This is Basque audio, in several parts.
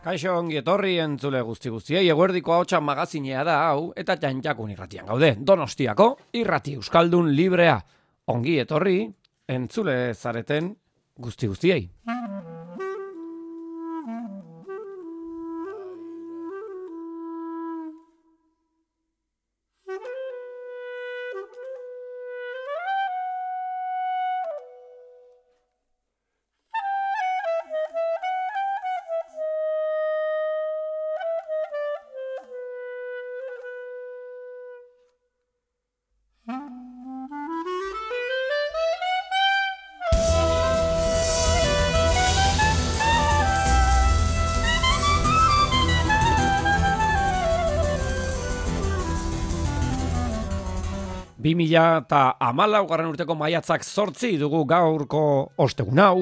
Kaixo ongi etorri entzule guztiei, eguerdiko ahotsa magazinea da hau, eta Jantjakun irratian gaude, Donostiako irrati euskaldun librea. Ongi etorri entzule zareten guztiei. Bi mila eta 14 urteko maiatzak 8 dugu gaurko ostegun hau.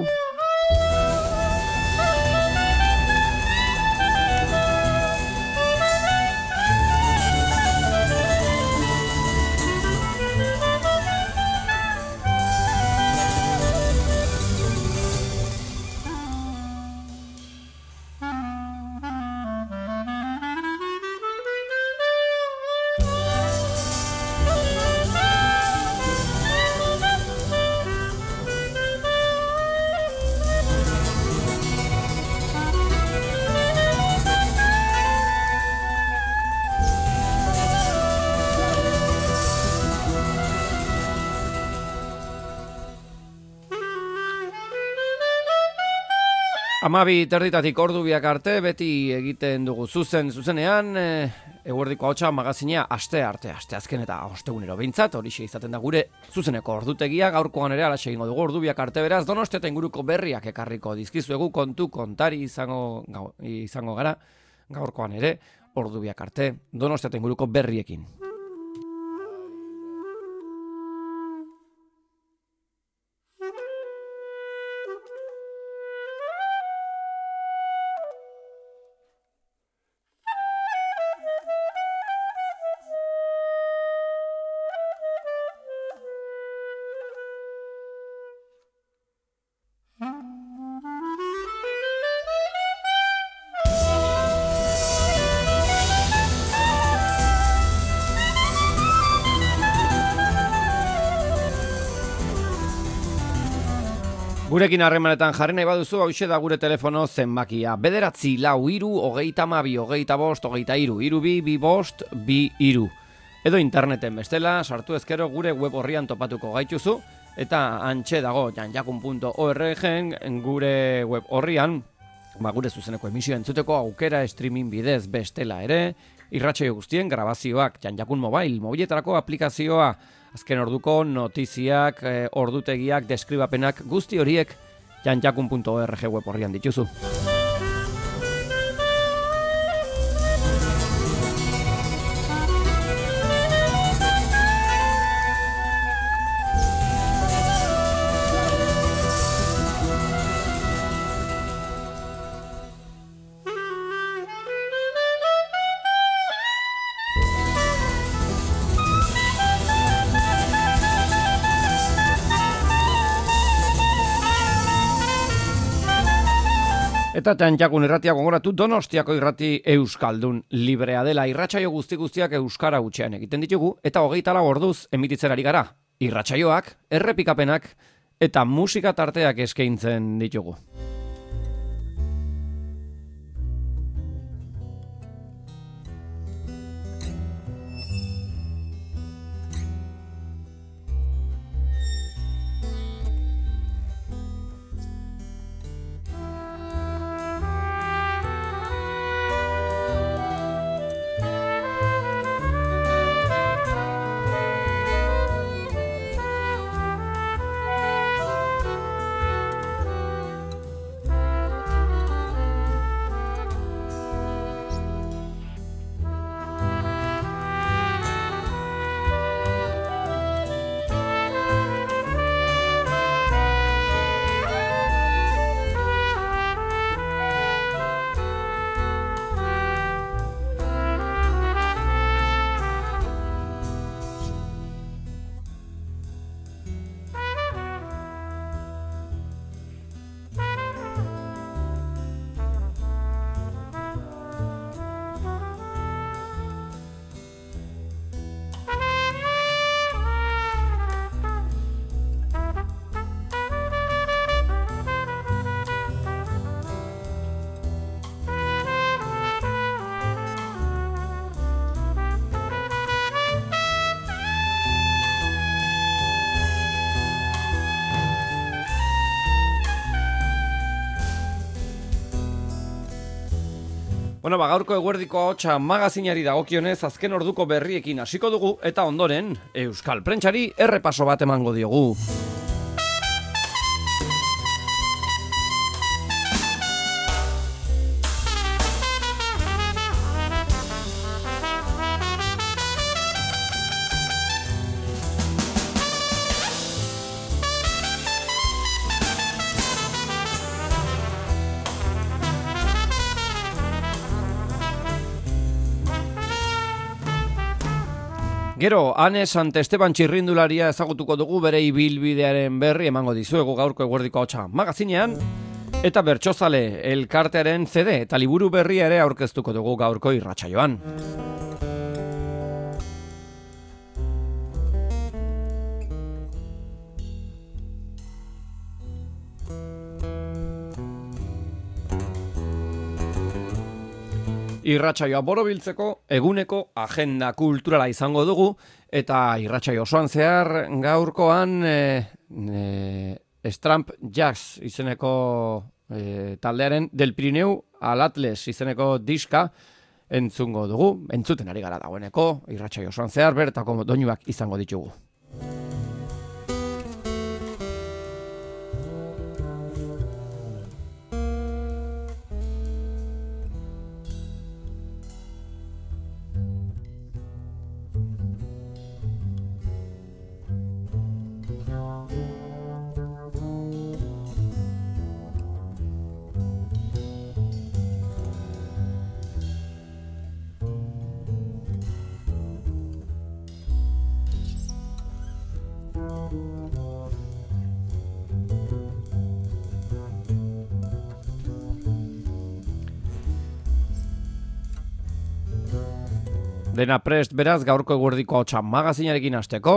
Amabi terditatik ordu biak arte, beti egiten dugu zuzenean, eguerdiko ahotsa magazinea aste azken eta ostegunero behintzat, horixe izaten da gure zuzeneko ordutegia, gaurkoan ere alaxe egingo dugu ordu biak arte beraz, Donostia eta inguruko berriak ekarriko dizkizuegu kontari izango gara, gaurkoan ere ordu biak arte, Donostia eta inguruko berriekin. Gurekin harremanetan jarri nahi baduzu, hauxe da gure telefono zenbakia. 942-32-25-23, 2 interneten bestela, sartu ezkero gure web horrian topatuko gaituzu, eta antxe dago jantjakun.org gure web horrian, gure zuzeneko emisio entzuteko aukera streaming bidez bestela ere, irratsaio guztien grabazioak, Jantjakun mobiletarako aplikazioa, azken orduko notiziak, ordutegiak, deskribapenak, guzti horiek jantjakun.org web horrian dituzu. Eta Jantjakun irratia gogoratu, Donostiako irrati euskaldun librea dela. Irratsaio guztiak euskara hutsean egiten ditugu, eta 24 orduz emititzen ari gara. Irratsaioak, errepikapenak eta musika tarteak eskaintzen ditugu. Bueno, gaurko eguerdiko ahotsa magazinari dagokionez azken orduko berriekin hasiko dugu eta ondoren Euskal Prentsari errepaso bat emango diogu. Gero, Ane Santesteban txirrindularia ezagutuko dugu, bere ibilbidearen berri emango dizuegu gaurko eguerdiko ahotsa magazinean, eta Bertsozale elkartearen CD eta liburu berria ere aurkeztuko dugu gaurko irratsaioan. Irratsaioa borobiltzeko eguneko agenda kulturala izango dugu eta irratsaio osoan zehar gaurkoan Stramp Jazz izeneko taldearen Del Pirineu al Atles izeneko diska entzungo dugu, entzuten ari gara dagoeneko irratsaio osoan zehar bertako doinuak izango ditugu. Dena prest beraz gaurko eguerdiko ahotsa magazinarekin hasteko.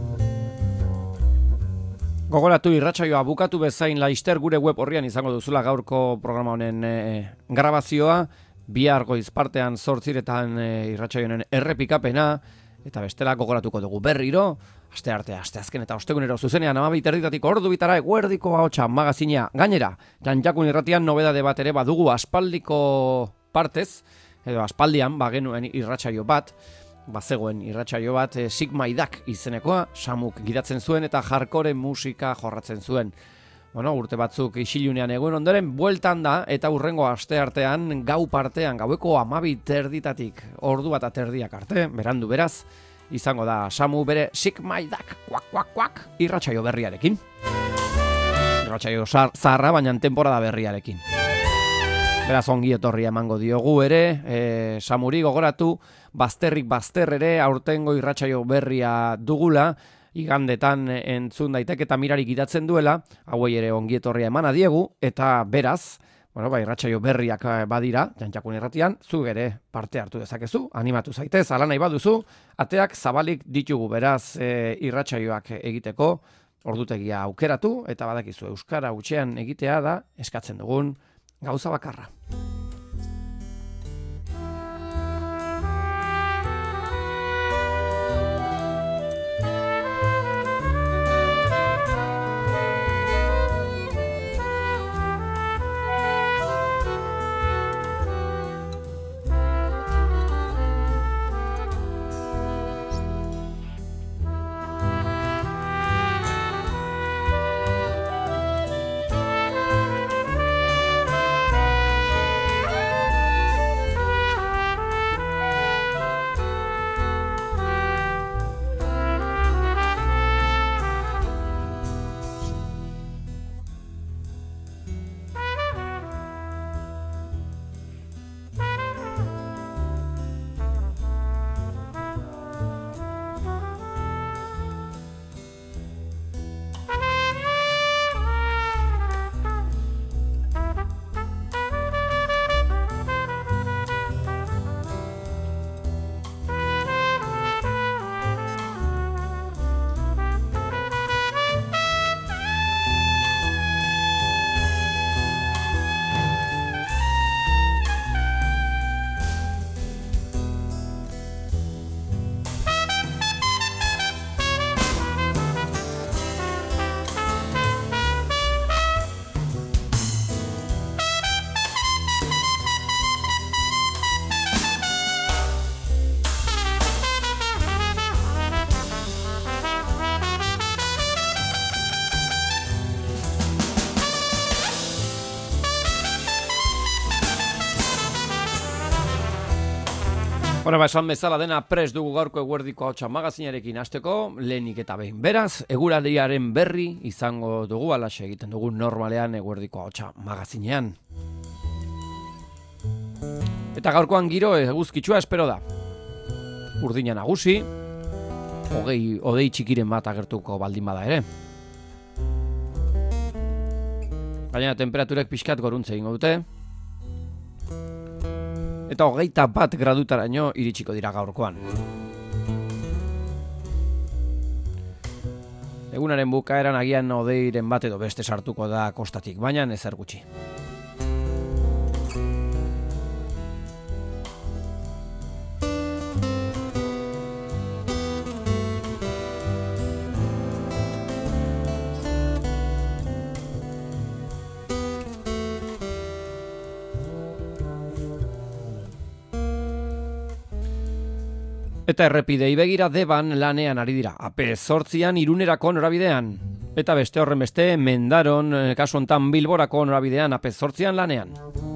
Gogoratu irratsaioa bukatu bezain laister gure web orrian izango duzula gaurko programa honen grabazioa, bihar goiz partean 8:00 irratsaioen errepikapena, eta bestela gogoratuko dugu berriro, asteazken eta ostegunero zuzenean 12:00 ordu bitara eguerdiko ahotsa magazina. Gainera, Janjakun irratian nobedade bat ere badugu aspaldiko partez, edo aspaldian bagenuen irratsaio bat, bazegoen irratsaio bat Sigma Idak izenekoa, Samuk gidatzen zuen eta hardcore musika jorratzen zuen. Bueno, urte batzuk isilunean egun ondoren bueltan da eta hurrengo asteartean gau partean, gaueko 12:30 ordu bat aterdiak arte, berandu beraz, izango da Samu bere Sigma Idak kuak irratsaio berriarekin. Irratsaio zaharra baina temporada berriarekin. Beraz ongi etorria emango diogu ere, Samuri gogoratu, bazterrik bazter ere aurtengo irratsaio berria dugula, igandetan entzun daiteke eta mirari gidatzen duela, hauei ere ongi etorria emana diegu, eta beraz, irratsaio berriak badira, Janjakun irratian, zu ere parte hartu dezakezu, animatu zaitez, ala nahi baduzu, ateak zabalik ditugu beraz irratsaioak egiteko, ordutegia aukeratu, eta badakizu euskara hutsean egitea da eskatzen dugun gauza bakarra. Bueno, esan bezala dena prest dugu gaurko eguerdiko ahotsa magazinarekin hasteko, lehenik eta behin. Beraz, eguraldiaren berri izango dugu, alaxe egiten dugu normalean eguerdiko ahotsa magazinean. Eta gaurkoan giro eguzkitsua espero da. Urdina nagusi, hodei txikiren bat agertuko baldin bada ere. Gainera temperaturek pixkat goruntze egingo dute. Eta 21 gradutaraino iritsiko dira gaurkoan. Egunaren bukaeran agian hodeiren bat edo beste sartuko da kostatik, baina ezer gutxi. Eta errepidei begira Deban lanean ari dira. AP8an Irunerako norabidean. Eta beste horren beste Mendaron, kasu hontan Bilborako norabidean AP8an lanean.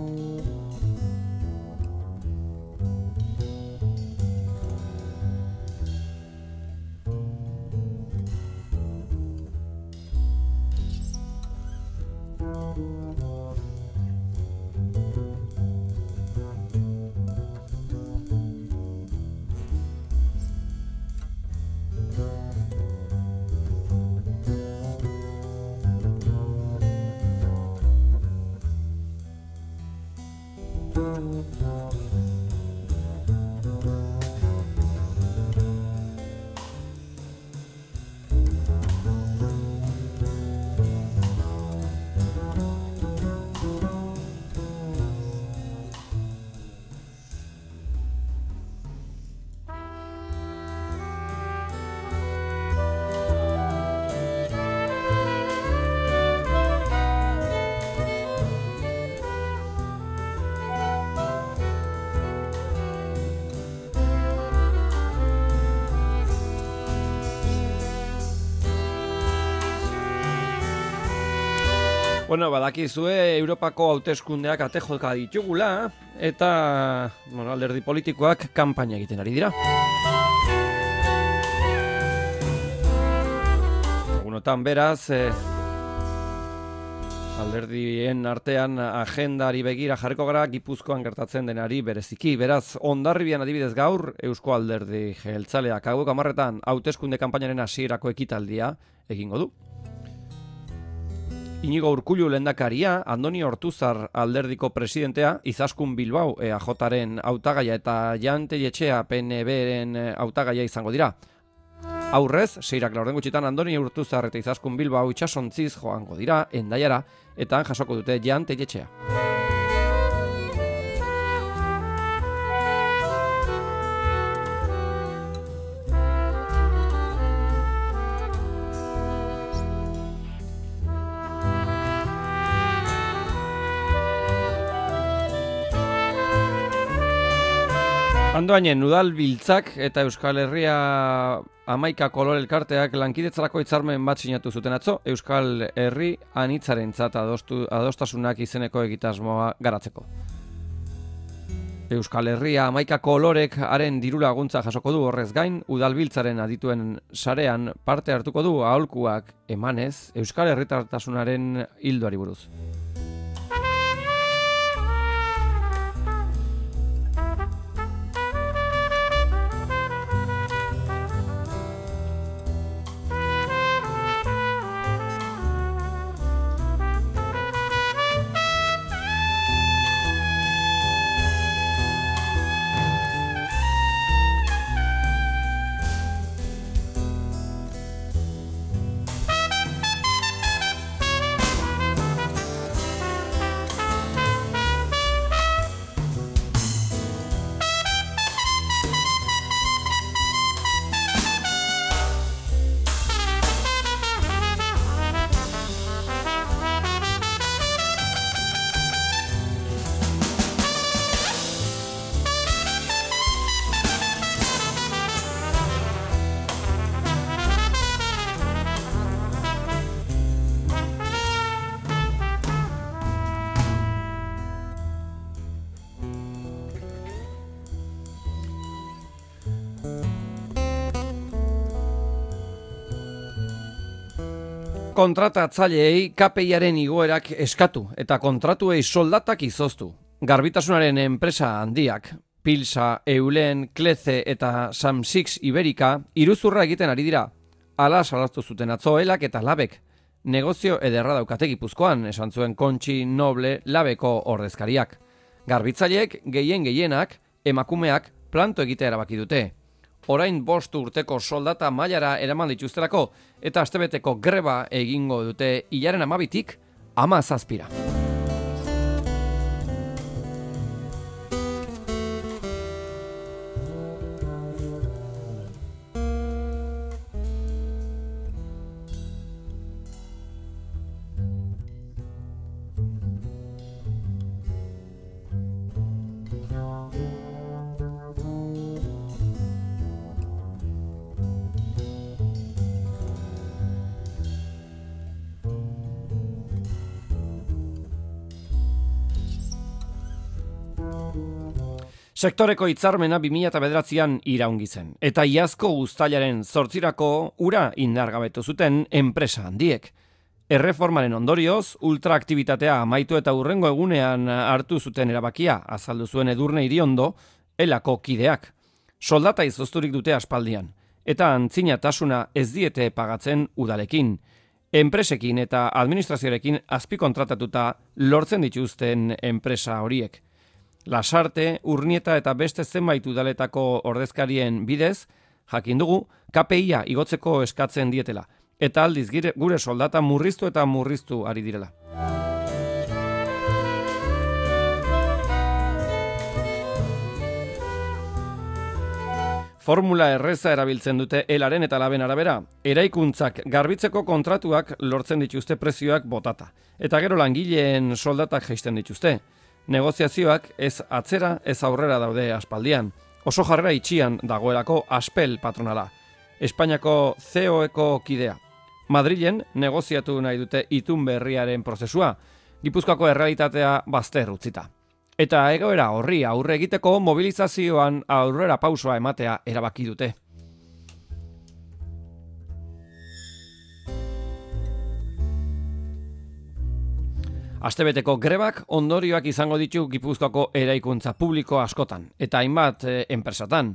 Bueno, badakizue Europako hauteskundeak ate joka ditugula eta alderdi politikoak kanpaina egiten ari dira. Egunotan beraz, alderdien artean agendari begira jarriko gara Gipuzkoan gertatzen denari bereziki. Beraz, Hondarribian adibidez gaur, Eusko Alderdi Jeltzaleak hauek 10 hauteskunde kanpainaren hasierako ekitaldia egingo du. Inigo Urkullu lehendakaria, Andoni Ortuzar alderdiko presidentea, Izaskun Bilbao EAJaren hautagaia eta Jan Telletxea PNBren hautagaia izango dira. Aurrez, 6:00 gutxitan Andoni Ortuzar eta Izaskun Bilbao itsasontziz joango dira Hendaiara eta han jasoko dute Jan Telletxea. Andoainen Udalbiltzak eta Euskal Herria 11 kolore elkarteak lankidetzarako hitzarmen bat sinatu zuten atzo, Euskal Herri anitzarentzat adostasunak izeneko egitasmoa garatzeko. Euskal Herria 11 kolorek haren diru laguntza jasoko du, horrez gain, Udalbiltzaren adituen sarean parte hartuko du aholkuak emanez Euskal Herritartasunaren ildoari buruz. Kontratatzaileei KPIaren igoerak eskatu eta kontratuei soldatak izoztu. Garbitasunaren enpresa handiak, Pilsa, Eulen, Kleze eta Sam6 Iberika iruzurra egiten ari dira. Hala salaztu zuten atzoelak eta labek. Negozio ederra daukate Gipuzkoan, esan zuen Kontxi Noble labeko ordezkariak. Garbitzaileek gehienak emakumeak planto egitea erabaki dute. Orain 5 urteko soldata mailara eraman dituztelako eta astebeteko greba egingo dute hilaren 12tik 17. Sektoreko hitzarmena 2009an iraungi zen, eta iazko uztailaren 8irako ura indargabetu zuten enpresa handiek. Erreformaren ondorioz, ultraaktibitatea amaitu eta hurrengo egunean hartu zuten erabakia, azaldu zuen Edurne Iriondo, elako kideak. Soldata izozturik dute aspaldian, eta antzinatasuna ez diete pagatzen udalekin. Enpresekin eta administrazioarekin azpikontratatuta lortzen dituzten enpresa horiek. Lasarte, Urnieta eta beste zenbait udaletako ordezkarien bidez, jakin dugu, KPIa igotzeko eskatzen dietela, eta aldiz gure soldata murriztu eta murriztu ari direla. Formula erreza erabiltzen dute elaren eta laben arabera, eraikuntzak garbitzeko kontratuak lortzen dituzte prezioak botata, eta gero langileen soldatak jaisten dituzte. Negoziazioak ez atzera ez aurrera daude aspaldian. Oso jarrera itxian dagoelako Aspel patronala, Espainiako CEOeko kidea. Madrilen negoziatu nahi dute itun berriaren prozesua, Gipuzkoako errealitatea bazter utzita. Eta egoera horri aurre egiteko mobilizazioan aurrera pausoa ematea erabaki dute. Astebeteko grebak ondorioak izango ditu Gipuzkoako eraikuntza publiko askotan, eta hainbat enpresatan.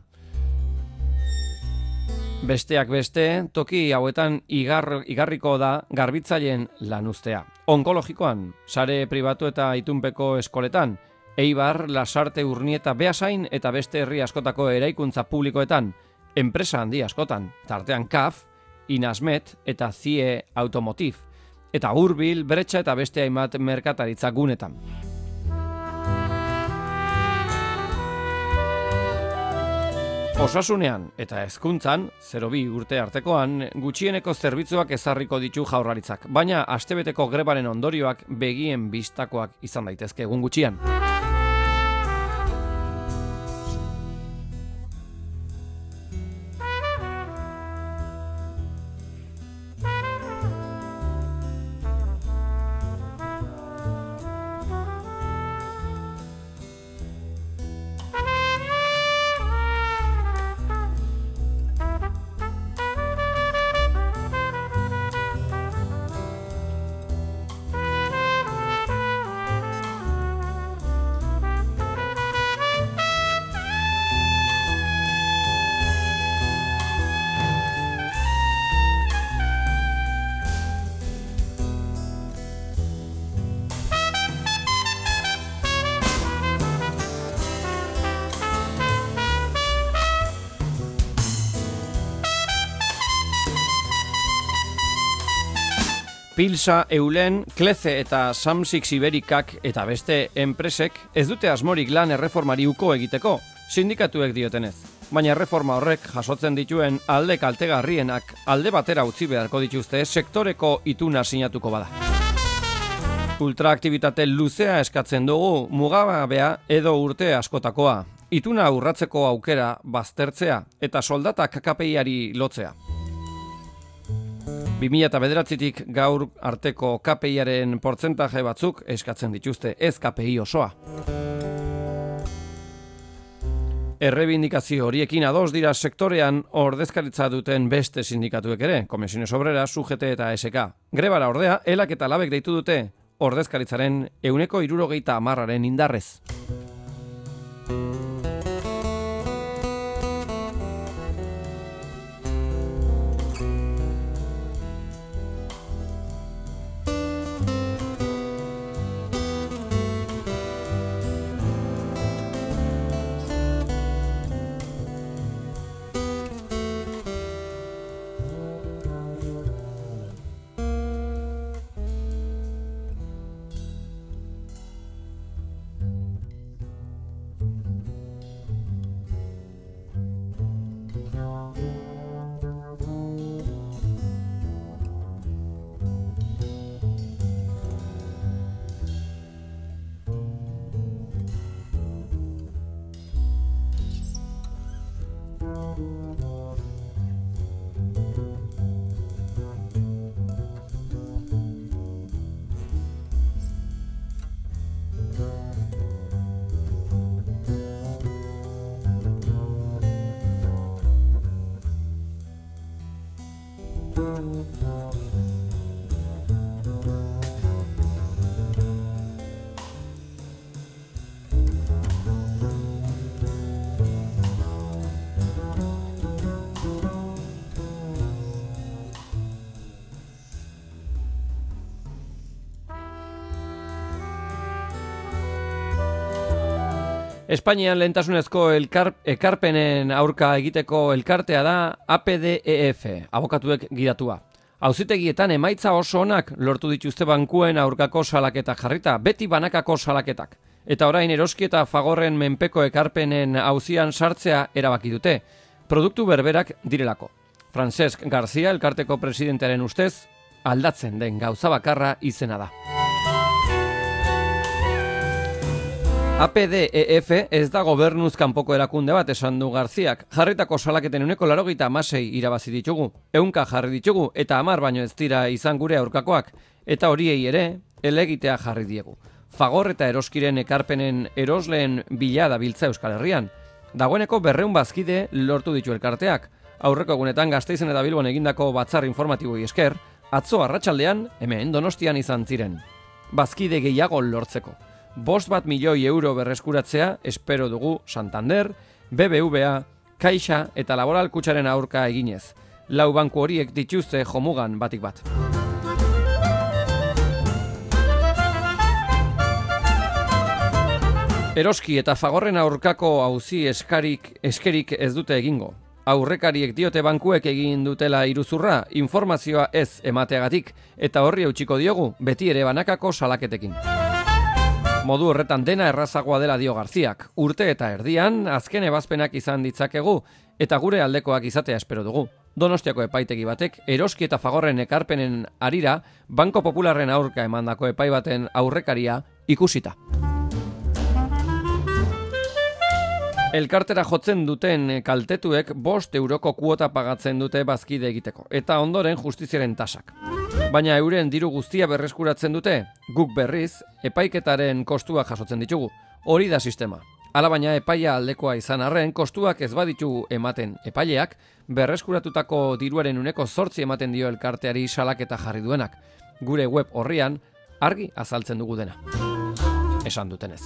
Besteak beste, toki hauetan igarriko da garbitzaileen lanuztea. Onkologikoan, sare pribatu eta itunpeko eskoletan, Eibar, Lasarte, Urnieta, Beasain eta beste herri askotako eraikuntza publikoetan, enpresa handi askotan, tartean CAF, Inasmet eta CIE Automotive, eta Hurbil, Bretxa eta beste hainbat merkataritza gunetan. Osasunean eta hezkuntzan, 0-2 urte artekoan, gutxieneko zerbitzuak ezarriko ditu Jaurlaritzak, baina astebeteko grebaren ondorioak begien bistakoak izan daitezke egun gutxian. Pilsa, Eulen, Kleze eta Sam6 Iberikak eta beste enpresek ez dute asmorik lan erreformari uko egiteko, sindikatuek diotenez. Baina erreforma horrek jasotzen dituen alde kaltegarrienak alde batera utzi beharko dituzte sektoreko ituna sinatuko bada. Ultraaktibitate luzea eskatzen dugu, mugagabea edo urte askotakoa, ituna urratzeko aukera baztertzea eta soldatak KPIari lotzea. 2009tik gaur arteko KPIaren portzentaje batzuk eskatzen dituzte, ez KPI osoa. Errebindikazio horiekin ados dira sektorean ordezkaritza duten beste sindikatuek ere, Comisiones Obreras, UGT eta SK. Grebara ordea, elak eta labek deitu dute ordezkaritzaren 70% indarrez. Espainian lehentasunezko ekarpenen aurka egiteko elkartea da APDEF, abokatuek gidatua. Auzitegietan emaitza oso onak lortu dituzte bankuen aurkako salaketak jarrita, beti banakako salaketak. Eta orain Eroski eta Fagorren menpeko ekarpenen auzian sartzea erabaki dute, produktu berberak direlako. Francesc García, elkarteko presidentearen ustez, aldatzen den gauza bakarra izena da. APDEF ez da gobernuz kanpoko erakunde bat, esan du Garziak. Jarritako salaketen 96 irabazi ditugu. 100 jarri ditugu eta 10 baino ez dira izan gure aurkakoak. Eta horiei ere, elegitea jarri diegu. Fagor eta Eroskiren ekarpenen erosleen bila dabiltza Euskal Herrian. Dagoeneko 200 bazkide lortu ditu elkarteak. Aurreko egunetan Gasteizen eta Bilbon egindako batzar informatiboei esker, atzo arratsaldean hemen Donostian izan ziren. Bazkide gehiago lortzeko. 5 milioi euro berreskuratzea espero dugu Santander, BBVA, Caixa eta Laboral Kutxaren aurka eginez. 4 banku horiek dituzte jomugan batik bat. Eroski eta Fagorren aurkako auzi eskerik ez dute egingo. Aurrekariek diote bankuek egin dutela iruzurra, informazioa ez emateagatik, eta horri eutxiko diogu, beti ere banakako salaketekin. Modu horretan dena errazagoa dela dio Garziak. Urte eta erdian, azken ebazpenak izan ditzakegu, eta gure aldekoak izatea espero dugu. Donostiako epaitegi batek, Eroski eta Fagorren ekarpenen arira, Banko Popularren aurka emandako epai baten aurrekaria ikusita. Elkartera jotzen duten kaltetuek 5 euroko kuota pagatzen dute bazkide egiteko, eta ondoren justiziaren tasak. Baina euren diru guztia berreskuratzen dute, guk berriz, epaiketaren kostuak jasotzen ditugu. Hori da sistema. Alabaina epaia aldekoa izan arren, kostuak ez baditu ematen epaileak, berreskuratutako diruaren 8% ematen dio elkarteari salaketa jarri duenak. Gure web horrian argi azaltzen dugu dena. Esan dutenez.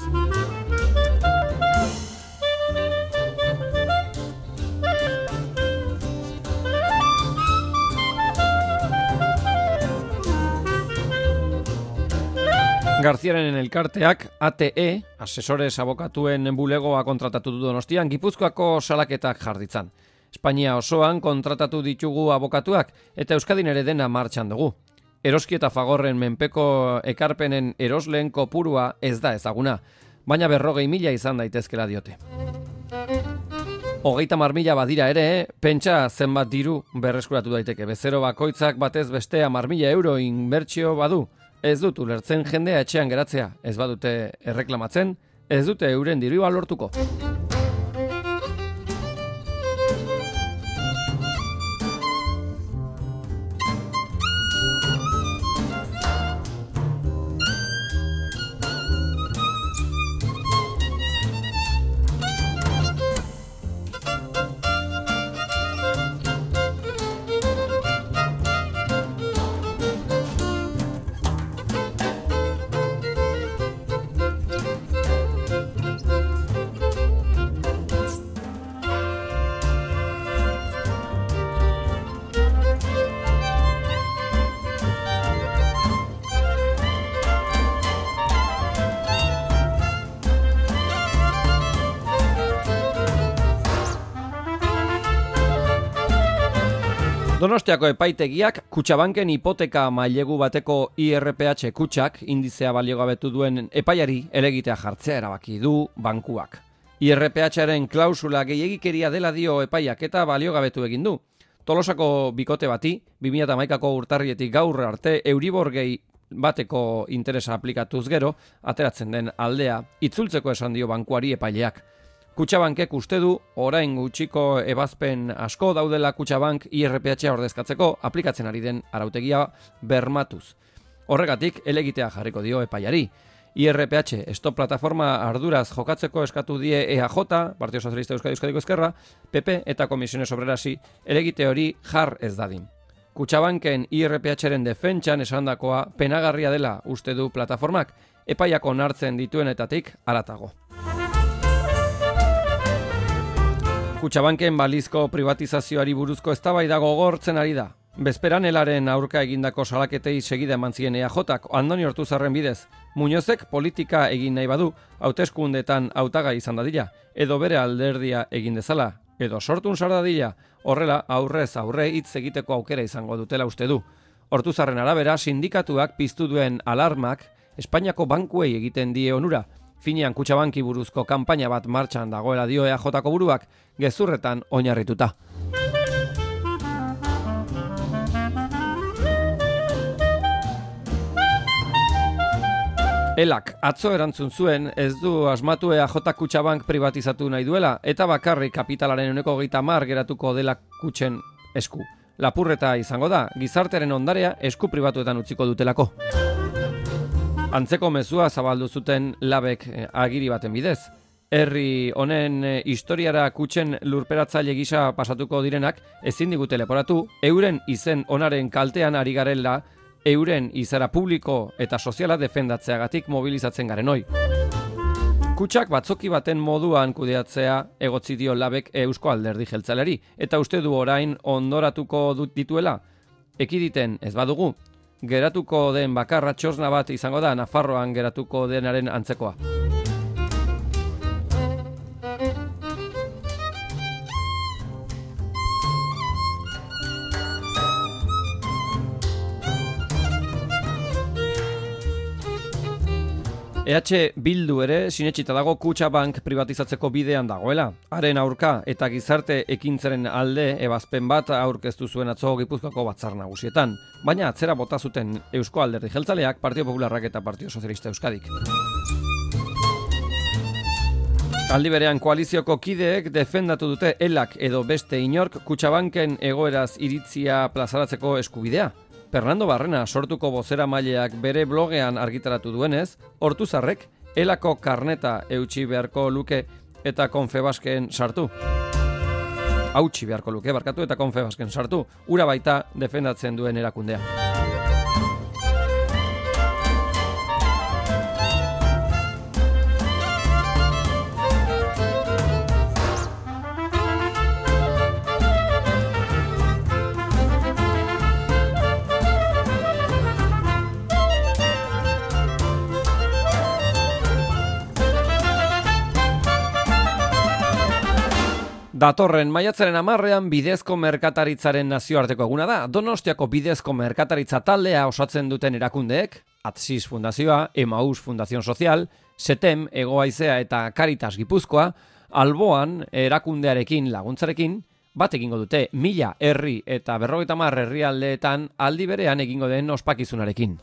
Garziaren elkarteak ATE, asesores abokatuen bulegoa kontratatu du Donostian, Gipuzkoako salaketak jarditzan. Espainia osoan kontratatu ditugu abokatuak eta Euskadin ere dena martxan dugu. Eroski eta Fagorren menpeko ekarpenen erosleen kopurua ez da ezaguna, baina 40.000 izan daitezkela diote. 30.000 badira ere, pentsa zenbat diru berreskuratu daiteke. Bezero bakoitzak batez beste 10.000 euro inbertsio badu. Ez dut ulertzen jendea etxean geratzea, ez badute erreklamatzen, ez dute euren dirua lortuko. Donostiako epaitegiak Kutxabanken hipoteka mailegu bateko IRPH kutxak indizea baliogabetu duen epaiari helegitea jartzea erabaki du bankuak. IRPHaren klausula gehiegikeria dela dio epaiak eta baliogabetu egin du. Tolosako bikote bati 2011ko urtarrietik gaur arte Euribor gehi bateko interesa aplikatuz gero ateratzen den aldea itzultzeko esan dio bankuari epaileak. Kutxabankek uste du orain gutxiko ebazpen asko daudela Kutxabank IRPH ordezkatzeko aplikatzen ari den arautegia bermatuz. Horregatik helegitea jarriko dio epaiari. IRPH Stop plataforma arduraz jokatzeko eskatu die EAJ, Partido Socialista Euskadiko Ezkerra, PP eta Komisiones Obrerasi helegite hori jar ez dadin. Kutxabanken IRPHren defentsan esandakoa penagarria dela uste du plataformak, epaiak onartzen dituenetatik haratago. Kutxabanken balizko privatizazioari buruzko eztabaida gogortzen ari da. Bezperan helaren aurka egindako salaketei segida eman zien EAJak Andoni Ortuzarren bidez. Muñozek politika egin nahi badu, hauteskundeetan hautagai izan dadila, edo bere alderdia egin dezala, edo sortun sar dadila, horrela aurrez aurre hitz egiteko aukera izango dutela uste du. Ortuzarren arabera, sindikatuak piztu duen alarmak Espainiako bankuei egiten die onura. Finean Kutxabanki buruzko kanpaina bat martxan dagoela dio EAJko buruak, gezurretan oinarrituta. Elak atzo erantzun zuen ez du asmatu EAJ Kutxabank privatizatu nahi duela eta bakarrik kapitalaren 30% geratuko dela kutxen esku. Lapurreta izango da, gizartearen ondarea esku pribatuetan utziko dutelako. Antzeko mezua zabaldu zuten labek agiri baten bidez. Herri honen historiara kutxen lurperatzaile gisa pasatuko direnak ezin digute leporatu, euren izen onaren kaltean ari garela, euren izara publiko eta soziala defendatzeagatik mobilizatzen garen hoi. Kutxak batzoki baten moduan kudeatzea egotzi dio labek Eusko Alderdi Jeltzaleari, eta uste du orain ondoratuko dituela. Ekiditen ez badugu, geratuko den bakarra txosna bat izango da Nafarroan geratuko denaren antzekoa. Bildu ere sinetsita dago Kutxabank privatizatzeko bidean dagoela. Haren aurka eta gizarte ekintzaren alde ebazpen bat aurkeztu zuen atzo Gipuzkoako batzar nagusietan, baina atzera bota zuten Eusko Alderdi Jeltzaleak, Partido Popularrak eta Partido Socialista Euskadik. Aldi berean koalizioko kideek defendatu dute elak edo beste inork Kutxabanken egoeraz iritzia plazaratzeko eskubidea. Fernando Barrena sortuko bozeramaileak bere blogean argitaratu duenez, Ortuzarrek elako karneta eutsi beharko luke eta Confebasken sartu. Hautsi beharko luke eta Confebasken sartu, ura baita defendatzen duen erakundea. Datorren maiatzaren 10ean bidezko merkataritzaren nazioarteko eguna da. Donostiako bidezko merkataritza taldea osatzen duten erakundeek, Atsis Fundazioa, Emaús Fundación Social, Setem, Egoaizea eta Caritas Gipuzkoa, alboan erakundearekin laguntzarekin, bat egingo dute 1000 herri eta 50 herrialdeetan aldi berean egingo den ospakizunarekin.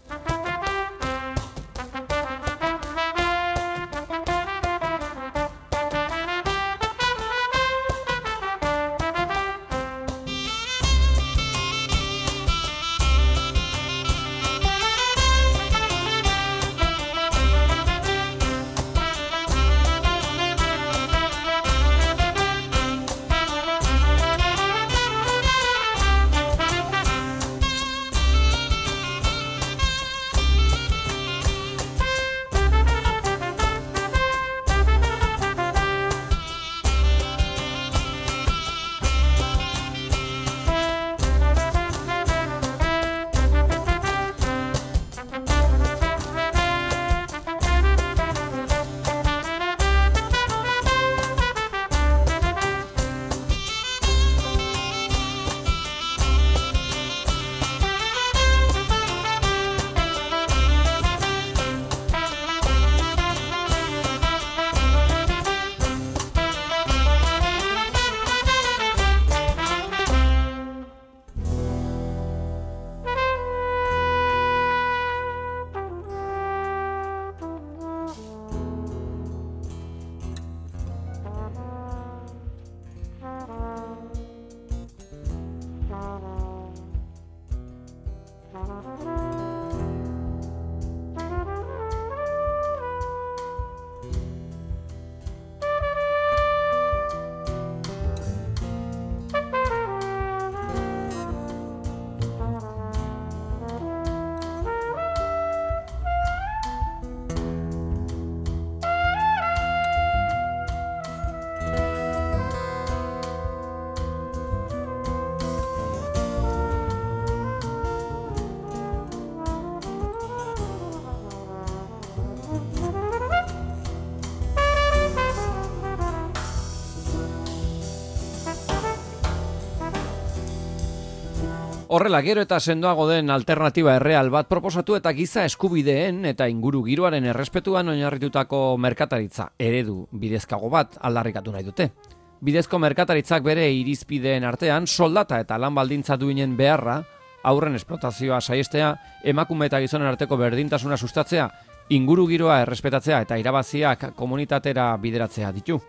Horrela, gero eta sendoago den alternatiba erreal bat proposatu eta giza eskubideen eta inguru giroaren errespetuan oinarritutako merkataritza eredu bidezkago bat aldarrikatu nahi dute. Bidezko merkataritzak bere irizpideen artean soldata eta lan baldintza duinen beharra, haurren esplotazioa saihestea, emakume eta gizonen arteko berdintasuna sustatzea, inguru giroa errespetatzea eta irabaziak komunitatera bideratzea ditu.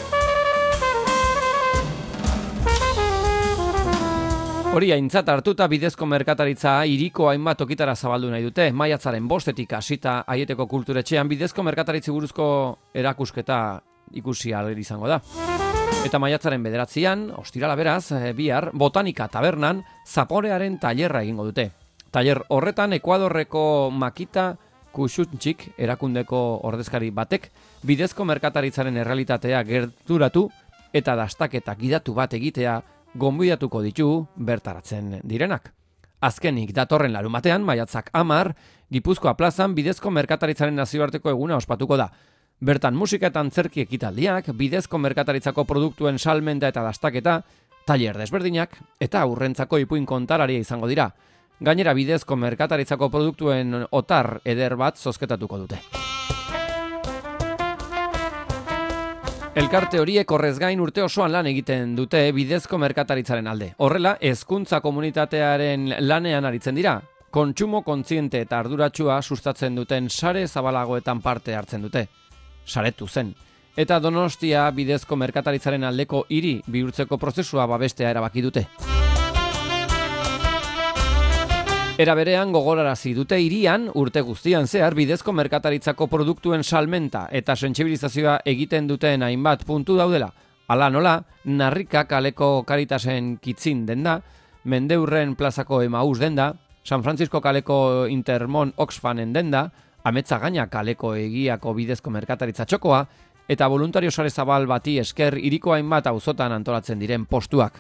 Hori aintzat hartuta bidezko merkataritza hiriko hainbat tokitara zabaldu nahi dute. Maiatzaren 5etik hasita Aieteko kulturetxean bidezko merkataritzi buruzko erakusketa ikusi ahal izango da. Eta maiatzaren 9an, ostirala beraz, bihar, Botanika tabernan zaporearen tailerra egingo dute. Tailer horretan Ekuadorreko Makita Kuxutxik erakundeko ordezkari batek bidezko merkataritzaren errealitatea gerturatu eta dastaketa gidatu bat egitea gonbidatuko ditu bertaratzen direnak. Azkenik datorren larumatean, maiatzak 10, Gipuzkoa plazan bidezko merkataritzaren nazioarteko eguna ospatuko da. Bertan musika eta antzerki ekitaldiak, bidezko merkataritzako produktuen salmenta eta dastaketa, tailer desberdinak eta aurrentzako ipuin kontararia izango dira. Gainera bidezko merkataritzako produktuen otar eder bat zozketatuko dute. Elkarte horiek horrez gain urte osoan lan egiten dute bidezko merkataritzaren alde. Horrela, hezkuntza komunitatearen lanean aritzen dira. Kontsumo kontziente eta arduratsua sustatzen duten sare zabalagoetan parte hartzen dute. Saretu zen. Eta Donostia bidezko merkataritzaren aldeko hiri bihurtzeko prozesua babestea erabaki dute. Era berean gogorarazi dute hirian urte guztian zehar bidezko merkataritzako produktuen salmenta eta sentsibilizazioa egiten duten hainbat puntu daudela. Hala nola, Narrika kaleko Karitasen kitzin denda, Mendeurren plazako Emaus denda, San Francisco kaleko Intermon Oxfamen denda, Ametzagaina kaleko Egiako bidezko merkataritza txokoa, eta voluntario sare zabal bati esker hiriko hainbat auzotan antolatzen diren postuak.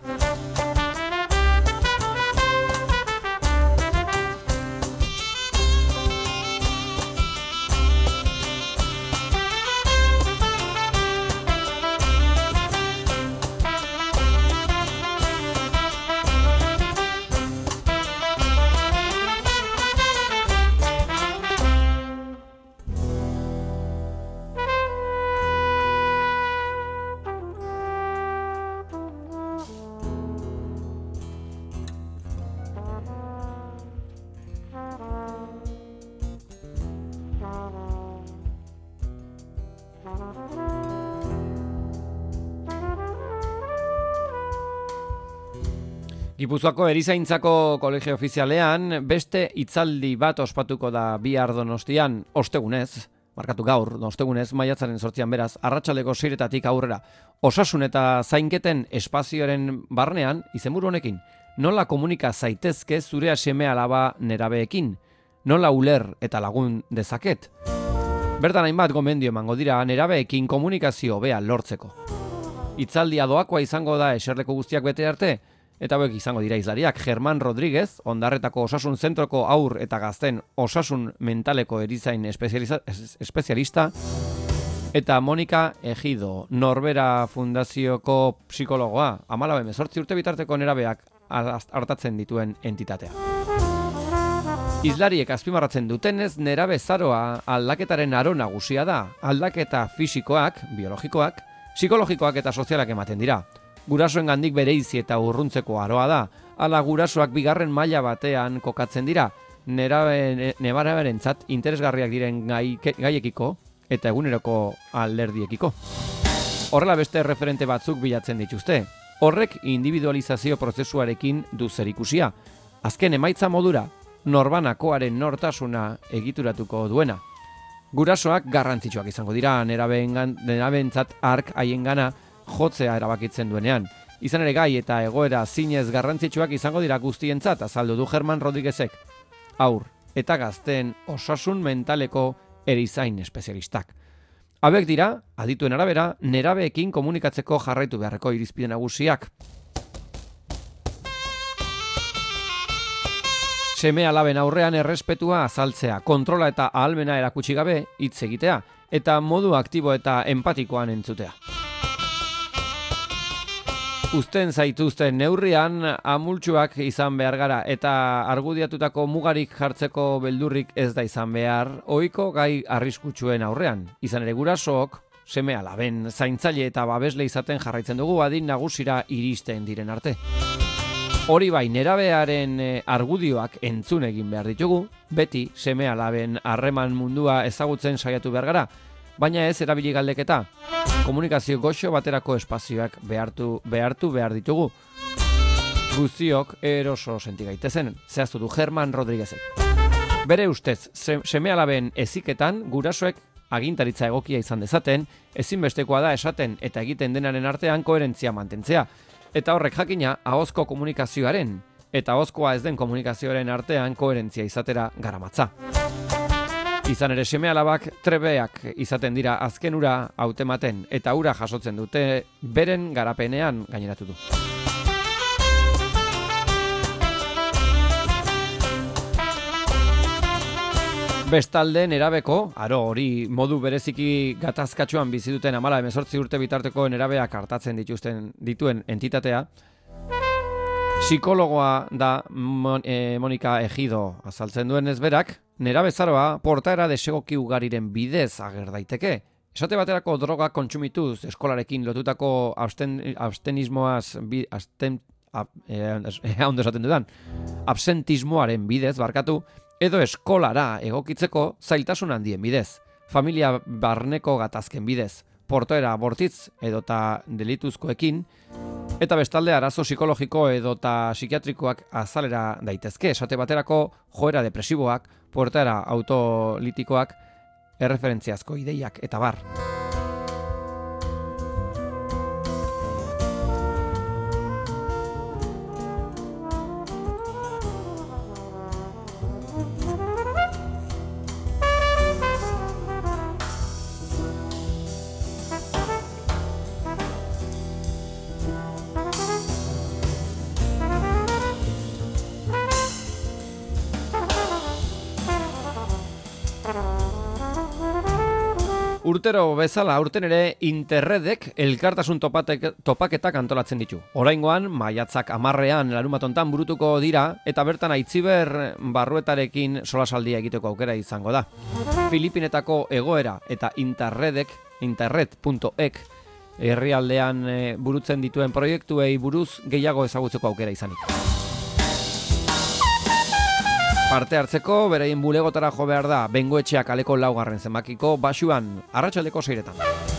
Gipuzkoako Erizaintzako Kolegio Ofizialean beste hitzaldi bat ospatuko da bihar Donostian, ostegunez, markatu gaur, ostegunez, maiatzaren 8 beraz, arratsaldeko 6 aurrera. Osasun eta zainketen espazioaren barnean, izenburu honekin, nola komunika zaitezke zure seme-alaba nerabeekin, nola uler eta lagun dezaket. Bertan hainbat gomendio emango dira nerabeekin komunikazio hobea lortzeko. Hitzaldia doakoa izango da eserleko guztiak bete arte, eta hauek izango dira izlariak Germán Rodríguez, Ondarretako Osasun Zentroko haur eta gazten osasun mentaleko erizain espezialista, eta Monika Ejido, Norbera Fundazioko psikologoa, 14 urte bitarteko nerabeak hartatzen dituen entitatea. Izlariek azpimarratzen dutenez, nerabe zaroa aldaketaren aro nagusia da, aldaketa fisikoak, biologikoak, psikologikoak eta sozialak ematen dira. Gurasoen gandik bereizi eta urruntzeko aroa da, ala gurasoak bigarren maila batean kokatzen dira, nebaraberentzat interesgarriak diren gaiekiko eta eguneroko alderdiekiko. Horrela beste referente batzuk bilatzen dituzte. Horrek individualizazio prozesuarekin du zerikusia. Azken emaitza modura, norbanakoaren nortasuna egituratuko duena. Gurasoak garrantzitsuak izango dira, nerabentzat ark haiengana jotzea erabakitzen duenean. Izan ere gai eta egoera zinez garrantzitsuak izango dira guztientzat, azaldu du Germán Rodríguezek. Haur eta gazten osasun mentaleko erizain espezialistak. Hauek dira, adituen arabera, nerabeekin komunikatzeko jarraitu beharreko irizpide nagusiak. Seme-alaben aurrean errespetua azaltzea, kontrola eta ahalmena erakutsi gabe hitz egitea, eta modu aktibo eta empatikoan entzutea. uzten zaituzten neurrian amultsuak izan behar gara eta argudiatutako mugarik jartzeko beldurrik ez da izan behar ohiko gai arriskutsuen aurrean. Izan ere gurasook, seme alaben, zaintzaile eta babesle izaten jarraitzen dugu adin nagusira iristen diren arte. Hori bai, nerabearen argudioak entzun egin behar ditugu, beti seme alaben harreman mundua ezagutzen saiatu behar gara, baina ez erabili galdeketa. Komunikazio goxo baterako espazioak behartu behar ditugu. Guztiok eroso senti gaitezen, zehaztu du German Rodriguezek. Bere ustez, seme alaben heziketan gurasoek agintaritza egokia izan dezaten, ezinbestekoa da esaten eta egiten denaren artean koherentzia mantentzea. Eta horrek jakina ahozko komunikazioaren eta ahozkoa ez den komunikazioaren artean koherentzia izatera garamatza. Izan ere seme alabak trebeak izaten dira azken ura hautematen eta ura jasotzen dute beren garapenean gaineratu du. Bestalde nerabeko, aro hori modu bereziki gatazkatxoan bizi duten 18 urte bitarteko nerabeak hartatzen dituen entitatea, psikologoa da Monika Ejido azaltzen duen ezberak, nerabezaroa portaera desegoki ugariren bidez ager daiteke. Esate baterako droga kontsumituz eskolarekin lotutako absentismoaren bidez barkatu, edo eskolara egokitzeko zailtasun handien bidez, familia barneko gatazken bidez, portaera bortitz edota delituzkoekin, eta bestalde arazo psikologiko edota psikiatrikoak azalera daitezke, esate baterako joera depresiboak, portaera autolitikoak, erreferentziazko ideiak eta bar. Urtero bezala aurten ere Interredek elkartasun topaketak antolatzen ditu. Oraingoan maiatzak 10ean larunbatontan burutuko dira eta bertan Aitziber Barruetarekin solasaldia egiteko aukera izango da. Filipinetako egoera eta interred.ek herrialdean burutzen dituen proiektuei buruz gehiago ezagutzeko aukera izanik. Parte hartzeko, beraien bulegotara jo behar da, Bengoetxea kaleko 4. zenbakiko basuan, arratsaldeko 6etan.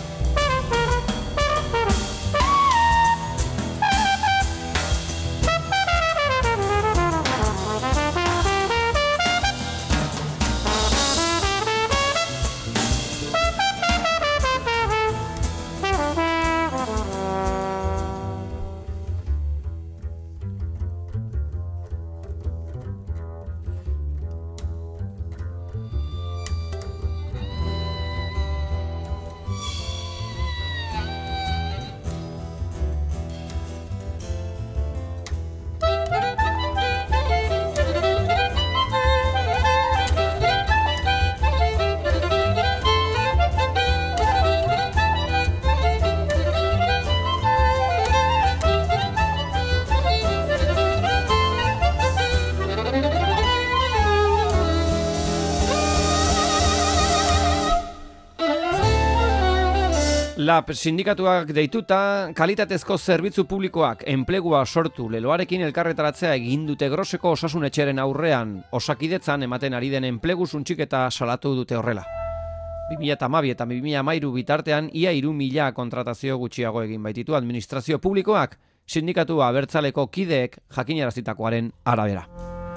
Lab sindikatuak deituta, kalitatezko zerbitzu publikoak enplegua sortu leloarekin elkarretaratzea egin dute Groseko osasun etxearen aurrean, Osakidetzan ematen ari den enplegu suntxiketa salatu dute horrela. 2012 eta 2013 bitartean ia 3.000 kontratazio gutxiago egin baititu administrazio publikoak, sindikatu abertzaleko kideek jakinarazitakoaren arabera.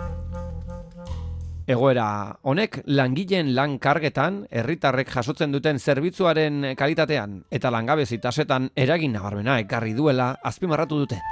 Egoera honek langileen lan kargetan, herritarrek jasotzen duten zerbitzuaren kalitatean eta langabezi tasetan eragin nabarmena ekarri duela azpimarratu dute.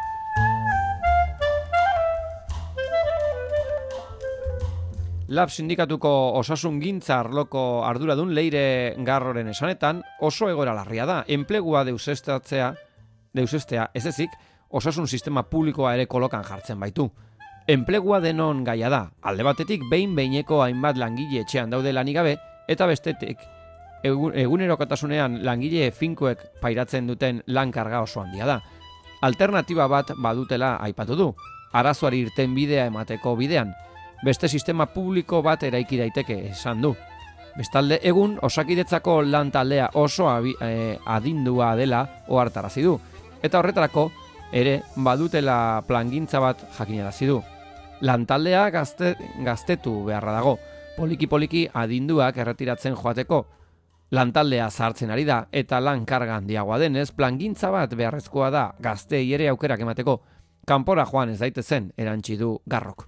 Lab sindikatuko osasungintza arloko arduradun Leire Garroren esanetan oso egoera larria da. Enplegua deusestea ez ezik, osasun sistema publikoa ere kolokan jartzen baitu. Enplegua denon gaia da, alde batetik behin-behineko hainbat langile etxean daude lanik gabe, eta bestetik egunerokotasunean langile finkoek pairatzen duten lan karga oso handia da. Alternatiba bat badutela aipatu du, arazoari irten bidea emateko bidean. Beste sistema publiko bat eraiki daiteke esan du. Bestalde, egun Osakidetzako lan taldea oso adindua dela ohartarazi du. Eta horretarako ere badutela plangintza bat jakinarazi du. Lantaldea gaztetu beharra dago, poliki-poliki adinduak erretiratzen joateko. Lantaldea zahartzen ari da eta lan karga handiagoa denez, plangintza bat beharrezkoa da gazteei ere aukerak emateko. Kanpora joan ez daitezen, erantsi du Garrok.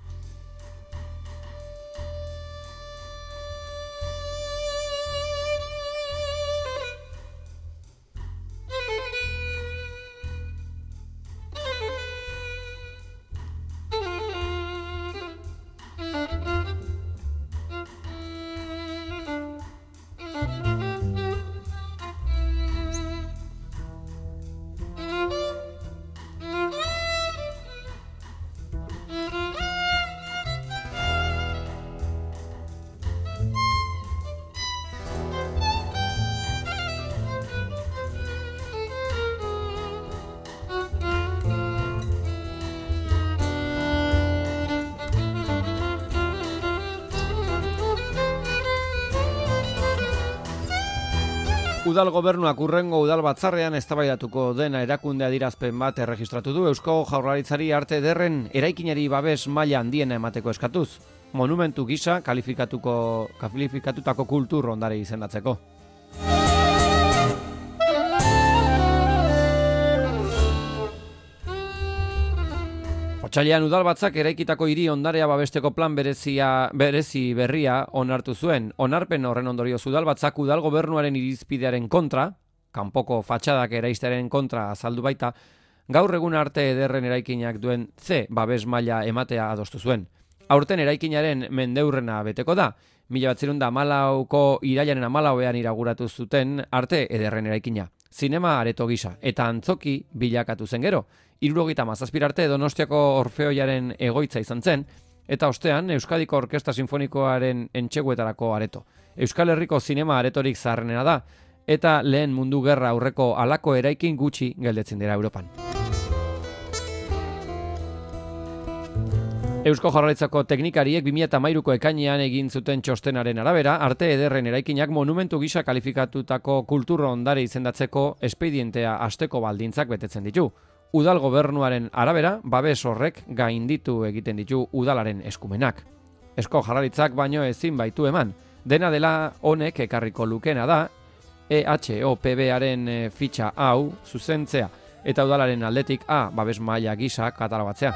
Udal gobernuak hurrengo udal batzarrean eztabaidatuko dena erakunde adierazpen bat erregistratu du Eusko Jaurlaritzari Arte Ederren eraikinari babes maila handiena emateko eskatuz. Monumentu gisa kalifikatutako kultur ondare izendatzeko. Otsailean udalbatzak eraikitako hiri ondarea babesteko plan berezi berria onartu zuen. Onarpen horren ondorioz udalbatzak udal gobernuaren irizpidearen kontra, kanpoko fatxadak eraistearen kontra azaldu baita, gaur egun Arte Ederren eraikinak duen C babes maila ematea adostu zuen. Aurten eraikinaren mendeurrena beteko da. 1914ko irailaren 14ean inauguratu zuten Arte Ederren eraikina. Zinema areto gisa eta antzoki bilakatu zen gero. 77 arte Donostiako Orfeoiaren egoitza izan zen, eta ostean Euskadiko Orkestra Sinfonikoaren entxeguetarako areto. Euskal Herriko zinema aretorik zaharrenena da, eta lehen mundu gerra aurreko halako eraikin gutxi gelditzen dira Europan. Eusko Jaurlaritzako teknikariek 2013ko ekainean egin zuten txostenaren arabera, Arte Ederren eraikinak monumentu gisa kalifikatutako kultur ondare izendatzeko espedientea hasteko baldintzak betetzen ditu. Udal gobernuaren arabera, babes horrek gainditu egiten ditu udalaren eskumenak. Eusko Jaurlaritzak baino ezin baitu eman. Dena dela honek ekarriko lukena da, EHOPB-aren fitxa hau zuzentzea eta udalaren aldetik A babes maila gisa katalogatzea.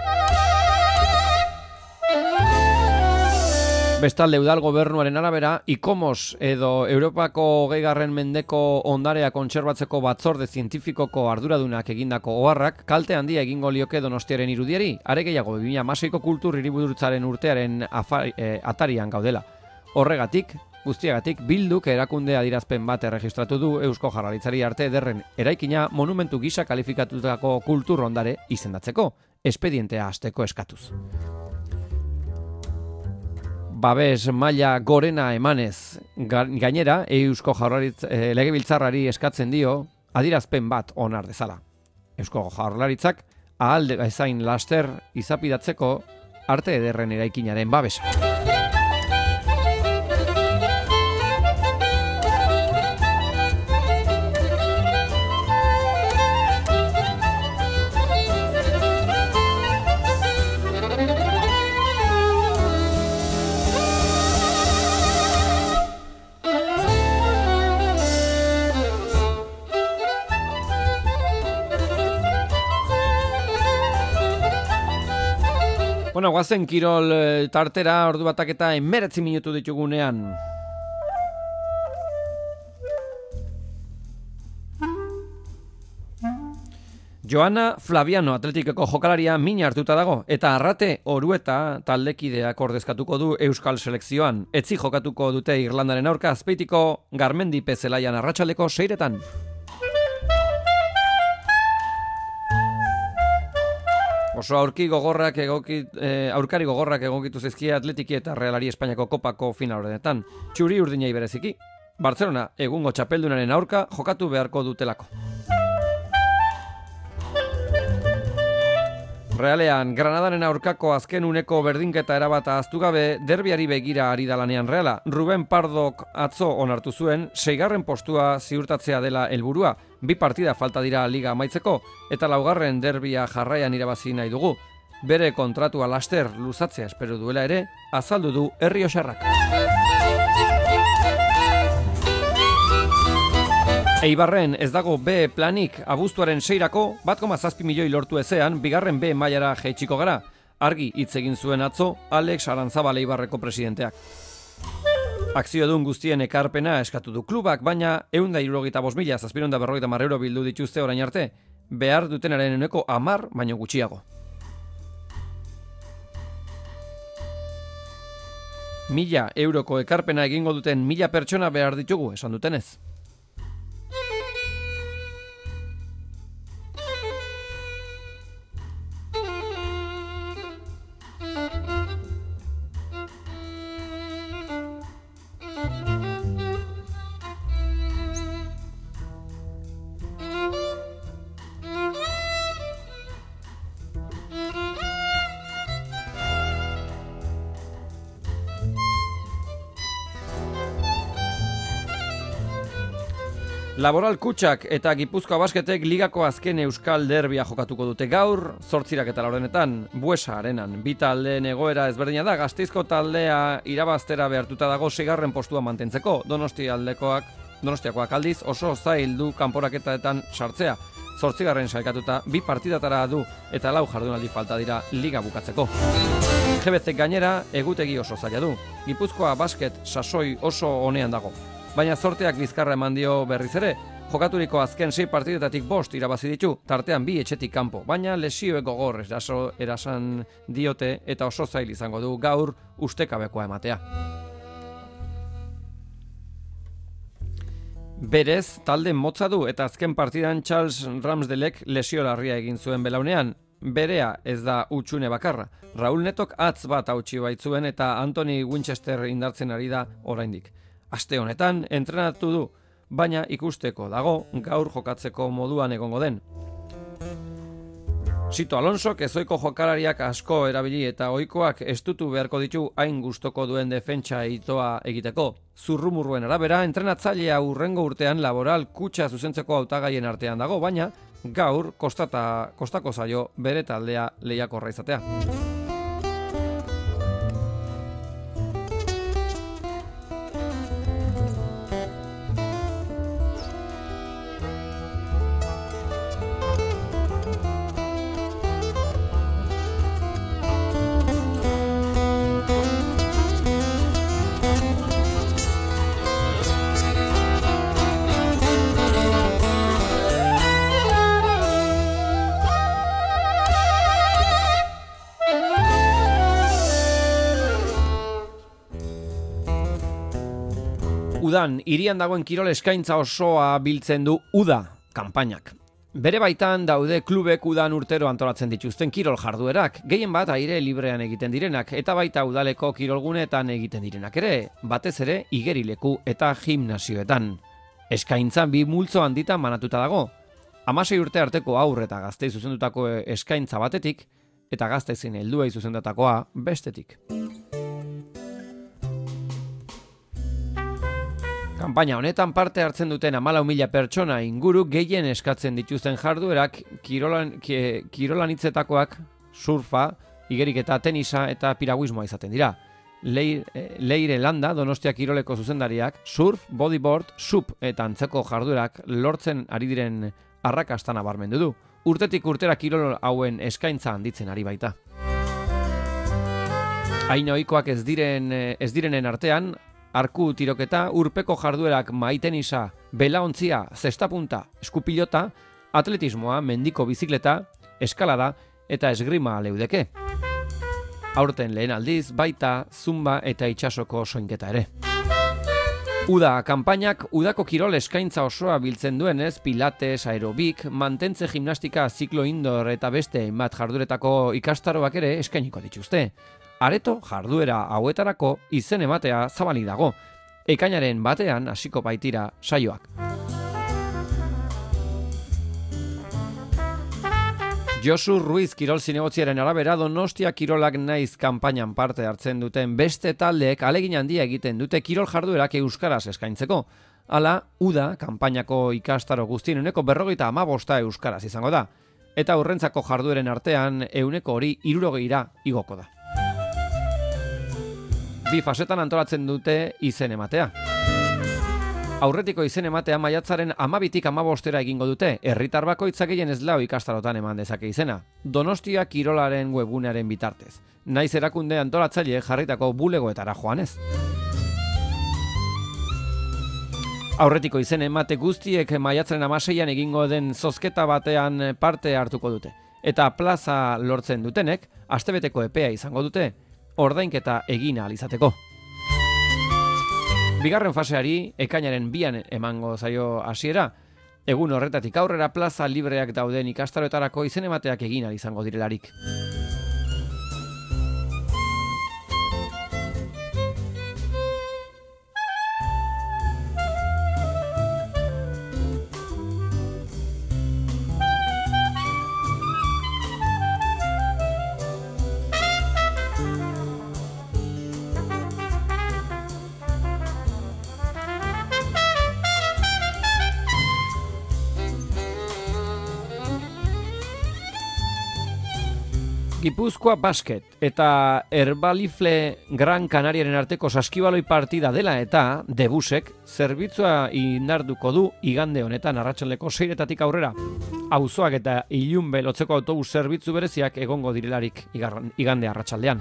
Bestalde udal gobernuaren arabera, ICOMOS edo Europako 20. mendeko ondarea kontserbatzeko batzorde zientifikoko arduradunak egindako oharrak kalte handia egingo lioke Donostiaren irudiari, are gehiago 2016ko kultur hiriburutzaren urtearen atarian gaudela. Horregatik, guztiagatik, Bilduk erakunde adierazpen bat erregistratu du Eusko Jaurlaritzari Arte Ederren eraikina monumentu gisa kalifikatutako kultur ondare izendatzeko, espedientea hasteko eskatuz. Babes maila gorena emanez gainera Eusko Jaurlaritza legebiltzarrari eskatzen dio adierazpen bat onar dezala. Eusko Jaurlaritzak ahal bezain laster izapidatzeko Arte Ederren eraikinaren babesa. Bueno, guazen kirol tartera, ordu batak eta 19 minutu ditugunean. Joana Flaviano atletikeko jokalaria min hartuta dago, eta Arrate Orueta taldekideak ordezkatuko du Euskal Selekzioan. Etzi jokatuko dute Irlandaren aurka Azpeitiko Garmendi Pezelaian arratsaldeko 6etan. Oso aurkari gogorrak egokitu zaizkie Atletiki eta Realari Espainiako Kopako finalaurrenetan. Txuri urdinei bereziki. Barcelona egungo txapeldunaren aurka jokatu beharko dutelako. Realean, Granadaren aurkako azken uneko berdinketa erabat ahaztu gabe, derbiari begira ari da lanean Reala. Ruben Pardok atzo onartu zuen, 6. postua ziurtatzea dela helburua. 2 partida falta dira liga amaitzeko, eta 4. derbia jarraian irabazi nahi dugu. Bere kontratua laster luzatzea espero duela ere, azaldu du Errioxarrak. Eibarren ez dago B planik abuztuaren 6-rako 1,7 milioi lortu ezean, 2. B mailara jaitsiko gara. Argi hitz egin zuen atzo Alex Arantzabal Eibarreko presidenteak. Akziodun guztien ekarpena eskatu du klubak, baina 175.000 €750 bildu dituzte orain arte, behar dutenaren 10% baino gutxiago. 1.000 euroko ekarpena egingo duten 1.000 pertsona behar ditugu, esan dutenez. Laboral Kutxak eta Gipuzkoa Basketek ligako azken euskal derbia jokatuko dute gaur, 8:04 Buesa arenan. Bi taldeen egoera ezberdina da, Gasteizko taldea irabaztera behartuta dago 6. postua mantentzeko. Donostiakoak aldiz oso zail du kanporaketaetan sartzea. 8. sailkatuta 2 partidatara du eta 4 jardunaldi falta dira liga bukatzeko. GBC gainera egutegi oso zaila du. Gipuzkoa Basket sasoi oso onean dago. Baina zorteak bizkarra eman dio berriz ere, jokaturiko azken 6 partidetatik 5 irabazi ditu, tartean 2 etxetik kanpo, baina lesioek gogor erasan diote eta oso zail izango du gaur ustekabekoa ematea. Berez, talde motza du eta azken partidan Charles Ramsdelek lesio larria egin zuen belaunean, berea ez da utxune bakarra. Raul Netok atz bat hautsi baitzuen eta Anthony Winchester indartzen ari da oraindik. Aste honetan entrenatu du, baina ikusteko dago gaur jokatzeko moduan egongo den. Sito Alonsok ezoiko jokalariak asko erabili eta ohikoak estutu beharko ditu hain gustoko duen defentsa itoa egiteko. Zurrumurruen arabera, entrenatzailea hurrengo urtean Laboral Kutxa zuzentzeko hautagaien artean dago, baina gaur kostako zaio bere taldea lehiakorra izatea. Udan, hirian dagoen kirol eskaintza osoa biltzen du Uda kanpainak. Bere baitan daude klubek udan urtero antolatzen dituzten kirol jarduerak, gehien bat aire librean egiten direnak, eta baita udaleko kirolguneetan egiten direnak ere, batez ere igerileku eta gimnasioetan. Eskaintza 2 multzo handitan banatuta dago. 16 urte arteko haur eta gaztei zuzendutako eskaintza batetik, eta gazteizin helduei zuzendutakoa bestetik. Kanpaina honetan parte hartzen duten 14.000 pertsona inguru gehien eskatzen dituzten jarduerak kirolanitzetakoak surfa, igeriketa, tenisa eta piraguismoa izaten dira. Leire Landa, Donostia kiroleko zuzendariak, surf, bodyboard, sup eta antzeko jarduerak lortzen ari diren arrakastan nabarmendu du. Urtetik urtera kirol hauen eskaintza handitzen ari baita. Hain ohikoak ez direnen artean, arku tiroketa, urpeko jarduerak maitenisa, belaontzia, zestapunta, eskupilota, atletismoa, mendiko bizikleta, eskalada eta esgrima leudeke. Aurten lehen aldiz, baita, zumba eta itsasoko soinketa ere. Uda kanpainak udako kirol eskaintza osoa biltzen duenez, pilates, aerobik, mantentze gimnastika, ziklo indoor eta beste hainbat jarduretako ikastaroak ere eskainiko dituzte. Areto jarduera hauetarako izen ematea zabalik dago. Ekainaren batean hasiko baitira saioak. Josu Ruiz kirol zinegotziaren arabera Donostia Kirolak naiz kanpainan parte hartzen duten beste taldeek alegin handia egiten dute kirol jarduerak euskaraz eskaintzeko. Hala, uda kanpainako ikastaro guztien 55% euskaraz izango da. Eta aurrentzako jardueren artean 160 igoko da. Bi fasetan antolatzen dute izen ematea. Aurretiko izen ematea maiatzaren 12tik 15 egingo dute, herritar bakoitzak gehienez 4 ikastarotan eman dezake izena. Donostia Kirolaren webgunearen bitartez. Naiz erakunde antolatzaile jarritako bulegoetara joanez. Aurretiko izen emate guztiek maiatzaren 16an egingo den zozketa batean parte hartuko dute. Eta plaza lortzen dutenek, astebeteko epea izango dute, ordainketa egin ahal izateko. Bigarren faseari ekainaren 2an emango zaio hasiera. Egun horretatik aurrera plaza libreak dauden ikastaroetarako izen emateak egin ahal izango direlarik. Gipuzkoa Basket eta Erbalifle Gran Canariaren arteko saskibaloi partida dela eta Debusek zerbitzua indarduko du igande honetan arratsaldeko 6etatik aurrera. Auzoak eta Ilunbe lotzeko autobus zerbitzu bereziak egongo direlarik igande arratsaldean.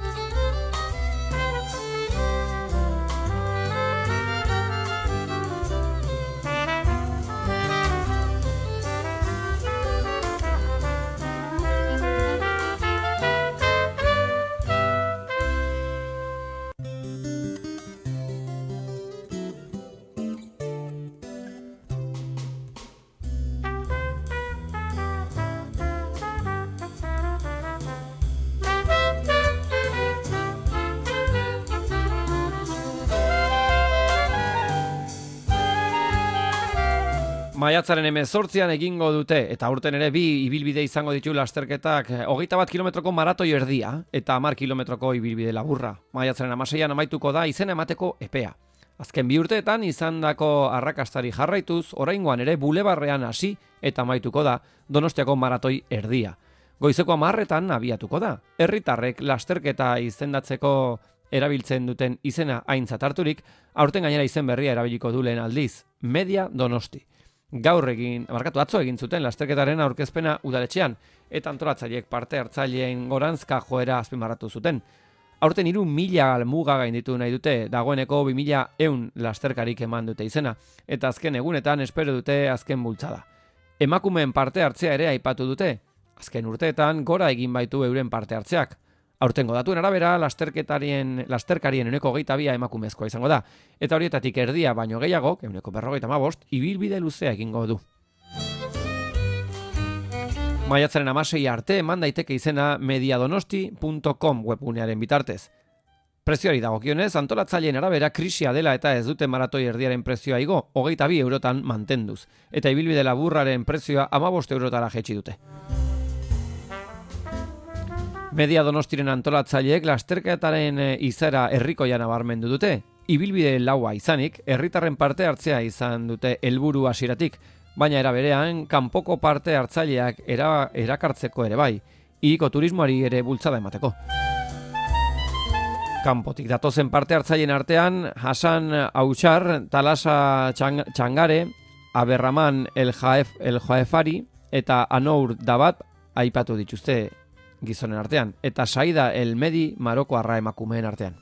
Maiatzaren 18an egingo dute, eta aurten ere 2 ibilbide izango ditu lasterketak, 21 kilometroko maratoi erdia eta 10 kilometroko ibilbide laburra. Maiatzaren 16an amaituko da izena emateko epea. Azken 2 urteetan izandako arrakastari jarraituz, oraingoan ere bulebarrean hasi eta amaituko da Donostiako maratoi erdia. Goizeko 10etan abiatuko da. Herritarrek lasterketa izendatzeko erabiltzen duten izena aintzat harturik, aurten gainera izen berria erabiliko du lehen aldiz, Media Donosti. Atzo egin zuten lasterketaren aurkezpena udaletxean, eta antolatzaileek parte hartzaileen goranzka joera azpimarratu zuten. Aurten 3.000 muga gainditu nahi dute, dagoeneko 2.100 lasterkarik eman dute izena, eta azken egunetan espero dute azken bultzada. Emakumeen parte hartzea ere aipatu dute, azken urteetan gora egin baitu euren parte hartzeak. Aurtengo datuen arabera, lasterkarien 22% emakumezkoa izango da, eta horietatik erdia baino gehiago, 55%, ibilbide luzea egingo du. Maiatzaren 16 arte eman daiteke izena mediadonosti.com webgunearen bitartez. Prezioari dagokionez, antolatzaileen arabera krisia dela eta ez dute maratoi erdiaren prezioa igo, 22 eurotan mantenduz, eta ibilbide laburraren prezioa 15 eurotara jaitsi dute. Media Donostiren antolatzaileek lasterketaren izaera herrikoia nabarmendu dute. Ibilbide laua izanik, herritarren parte hartzea izan dute helburu hasieratik, baina era berean kanpoko parte hartzaileak erakartzeko ere bai, hiriko turismoari ere bultzada emateko. Kanpotik datozen parte hartzaileen artean, Hasan Auchar, Talasa Txangare, Aberraman El Jaefari eta Anour Dabat aipatu dituzte gizonen artean, eta Saida El Medi Marokoarra emakumeen artean.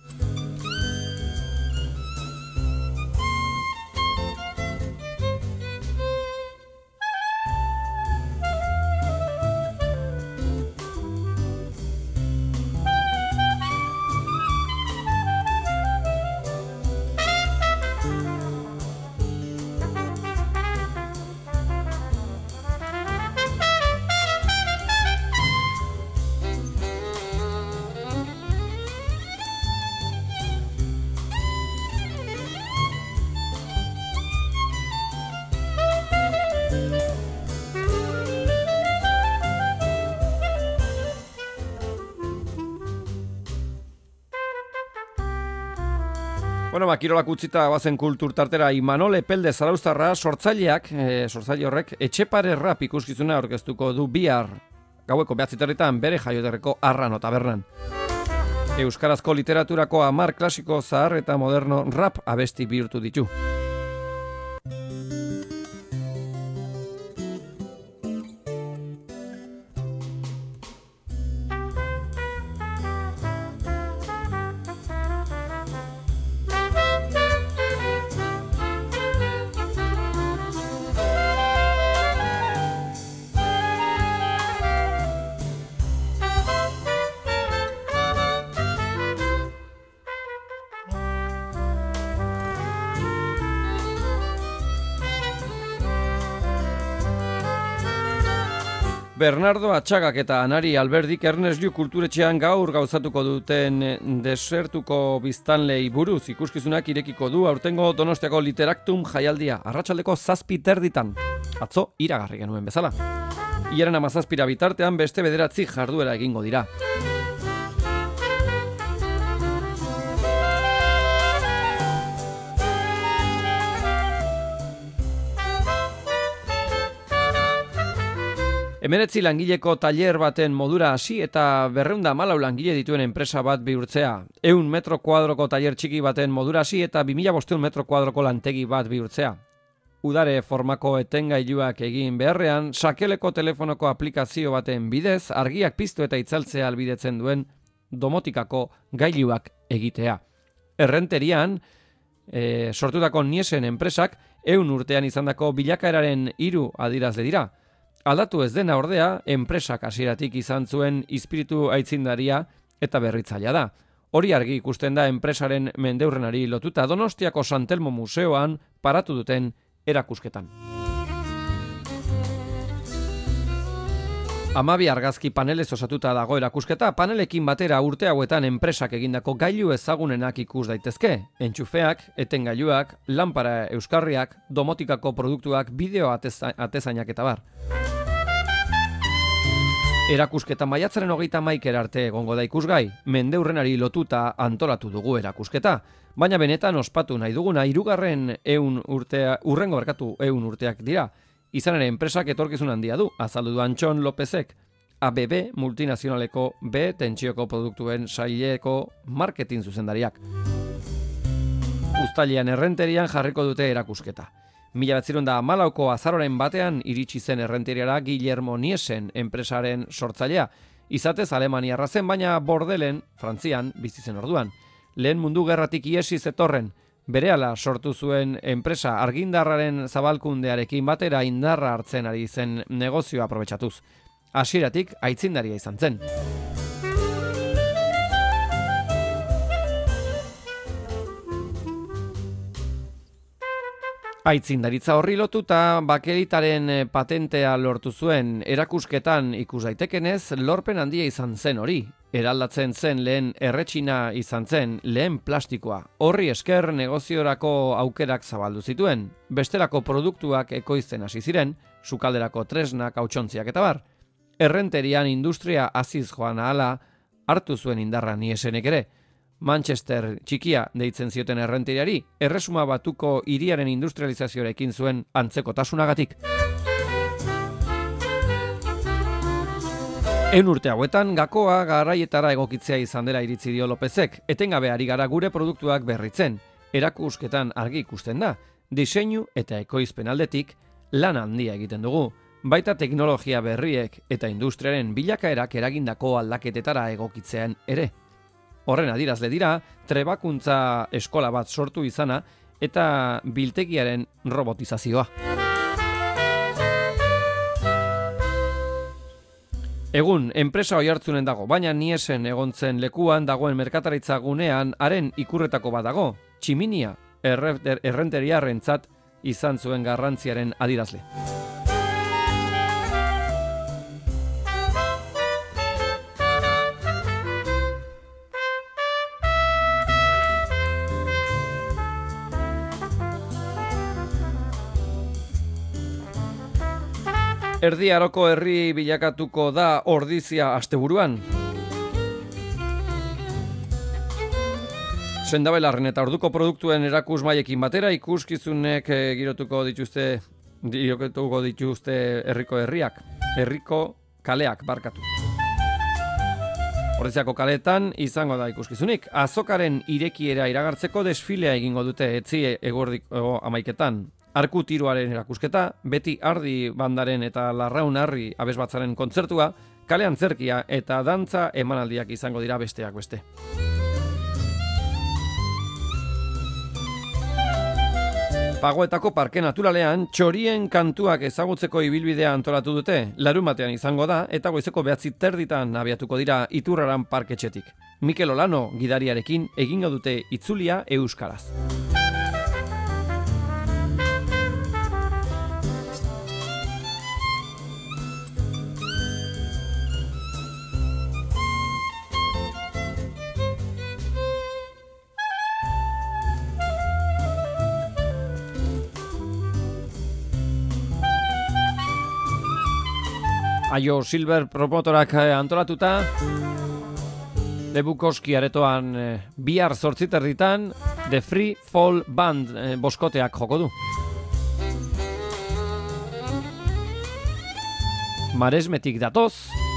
Bueno, kirolak utzita bazen kultur tartera Imanol Epelde Zarauztarra sortzaile horrek Etxepare rap ikuskizuna aurkeztuko du bihar gaueko 9:00 bere jaioterriko Arrano tabernan. Euskarazko literaturako 10 klasiko zahar eta moderno rap abesti bihurtu ditu. Bernardo Atxagak eta Anari Alberdik Ernest Llu kulturetxean gaur gauzatuko duten desertuko biztanlei buruz ikuskizunak irekiko du aurtengo Donostiako Literaktum jaialdia arratsaldeko 7:30. Atzo iragarri genuen bezala. Ilaren 17 bitartean beste 9 jarduera egingo dira. Hemeretzi langileko tailer baten modura hasi eta 214 langile dituen enpresa bat bihurtzea. 100 metro kuadroko tailer txiki baten modura hasi eta 2500 metro kuadroko lantegi bat bihurtzea. Udare formako etengailuak egin beharrean, sakeleko telefonoko aplikazio baten bidez, argiak piztu eta itzaltzea albidetzen duen domotikako gailuak egitea. Errenterian, sortutako Niesen enpresak 100 urtean izandako bilakaeraren 3 adierazle dira. Aldatu ez dena ordea, enpresak hasieratik izan zuen izpiritu aitzindaria eta berritzailea da. Hori argi ikusten da enpresaren mendeurrenari lotuta Donostiako San Telmo Museoan paratu duten erakusketan. 12 argazki panelez osatuta dago erakusketa, panelekin batera urte hauetan enpresak egindako gailu ezagunenak ikus daitezke. Entxufeak, etengailuak, lanpara euskarriak, domotikako produktuak, bideo atezainak eta bar. Erakusketa maiatzaren 31 arte egongo da ikusgai, mendeurrenari lotuta antolatu dugu erakusketa, baina benetan ospatu nahi duguna urrengo 100 urteak dira. Izan ere enpresak etorkizun handia du, azaldu du Antxon Lopezek, ABB multinazionaleko B tentsioko produktuen saileko marketing zuzendariak. Uztailean Errenterian jarriko dute erakusketa. 1914ko azaroren batean iritsi zen Errenteriara Guillermo Niesen enpresaren sortzailea. Izatez Alemaniarra zen, baina Bordelen, Frantzian, bizi zen orduan. Lehen mundu gerratik iesi zetorren, berehala sortu zuen enpresa argindarraren zabalkundearekin batera indarra hartzen ari zen negozioa aprobetxatuz. Hasieratik aitzindaria izan zen. Aitzindaritza horri lotuta bakeritaren patentea lortu zuen erakusketan ikus daitekenez lorpen handia izan zen hori. Eraldatzen zen lehen erretxina izan zen lehen plastikoa. Horri esker negoziorako aukerak zabaldu zituen. Bestelako produktuak ekoizten hasi ziren, sukalderako tresnak, hautsontziak eta bar. Errenterian industria haziz joan ahala hartu zuen indarra Niesenek ere. Manchester txikia deitzen zioten Errenteriari, Erresuma Batuko hiriaren industrializazioarekin zuen antzekotasunagatik. 100 urte hauetan gakoa garaietara egokitzea izan dela iritzi dio Lopezek. Etengabe ari gara gure produktuak berritzen. Erakusketan argi ikusten da. Diseinu eta ekoizpen aldetik lan handia egiten dugu. Baita teknologia berriek eta industriaren bilakaerak eragindako aldaketetara egokitzean ere. Horren adierazle dira, trebakuntza eskola bat sortu izana eta biltegiaren robotizazioa. Egun, enpresa oihartzunen dago, baina Niesen egontzen lekuan dagoen merkataritza gunean haren ikurretako bat dago. Tximinia, errenteriarrentzat izan zuen garrantziaren adierazle. Erdi Aroko herri bilakatuko da Ordizia asteburuan. Sendabelarren eta orduko produktuen erakusmaiekin batera ikuskizunek girotuko dituzte herriko kaleak barkatu. Horreziako kaleetan izango da ikuskizunik. Azokaren irekiera iragartzeko desfilea egingo dute etzi eguerdiko 11etan. Arku tiroaren erakusketa, beti ardi bandaren eta larraun harri abesbatzaren kontzertua, kalean zerkia eta dantza emanaldiak izango dira besteak beste. Pagoetako parke naturalean txorien kantuak ezagutzeko ibilbidea antolatu dute, larunbatean izango da eta goizeko 9:30 abiatuko dira Iturraran parketxetik. Mikel Olano gidariarekin egingo dute itzulia euskaraz. Aio Silver promotorak antolatuta, Lebukoski aretoan bihar 8:30 The Free Fall Band boskoteak joko du. Maresmetik datoz.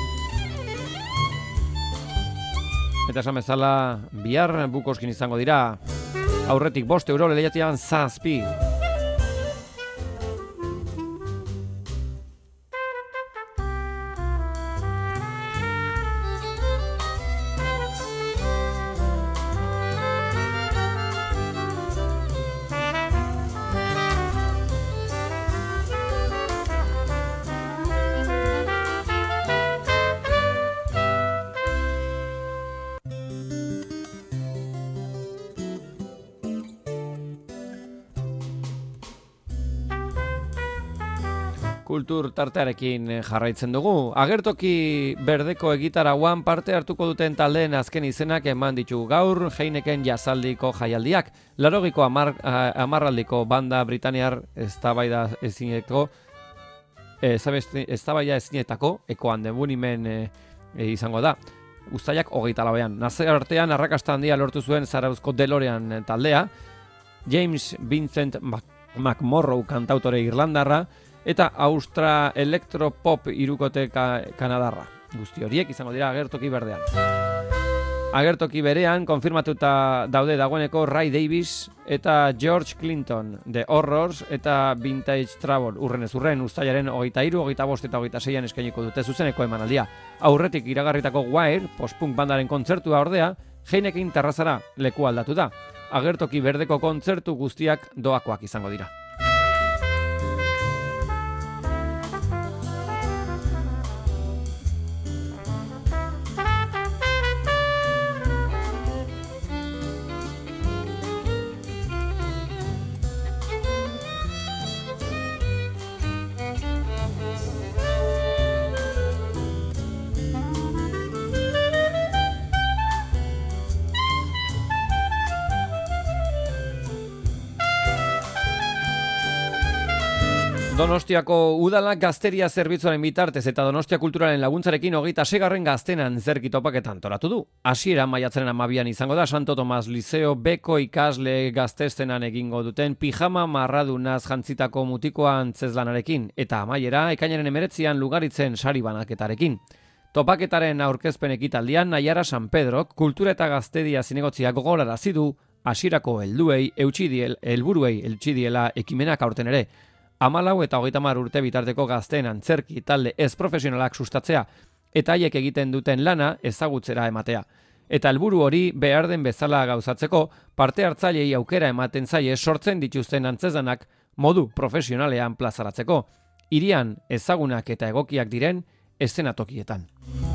Eta esan bezala bihar Bukoskin izango dira. Aurretik 5 euro lehiatian 7. Kultur tartearekin jarraitzen dugu. Agertoki berdeko egitarauan parte hartuko duten taldeen azken izenak eman ditu gaur Heineken jazaldiko jaialdiak. 80ko hamarraldiko banda britainiar eztabaida ezinetako Eko and the Bunnymen izango da. Uztailak 24an. Nazioartean arrakasta handia lortu zuen Zarauzko DeLorean taldea. James Vincent McMorrow kantautore irlandarra eta Austra Electropop irukote kanadarra. Guzti horiek izango dira agertoki berdean. Agertoki berean konfirmatuta daude dagoeneko Ray Davies eta George Clinton, The Horrors eta Vintage Trouble. Urrenez urren uztailaren 23, 25 eta 26an eskainiko dute zuzeneko emanaldia. Aurretik iragarritako Wire, post-punk bandaren kontzertua ordea, Heineken terrazara leku aldatu da. Agertoki berdeko kontzertu guztiak doakoak izango dira. Donostiako udalak gazteria zerbitzuaren bitartez eta Donostia Kulturalen laguntzarekin 26. gaztenan zerki topaketan antolatu du. Hasiera maiatzaren 12an izango da Santo Tomas Liceo beko ikasle gaztestenan egingo duten pijama marradunaz jantzitako mutikoa antzezlanarekin eta amaiera ekainaren 19an Lugaritzen sari banaketarekin. Topaketaren aurkezpen ekitaldian Naiara San Pedrok kultura eta gaztedia zinegotzia gogorarazi du hasierako helburuei eutsi diela ekimenak aurten ere. 14 eta 30 urte bitarteko gazteen antzerki talde ez profesionalak sustatzea eta haiek egiten duten lana ezagutzera ematea. Eta helburu hori behar den bezala gauzatzeko parte hartzailei aukera ematen zaie sortzen dituzten antzezanak modu profesionalean plazaratzeko, hirian ezagunak eta egokiak diren eszenatokietan.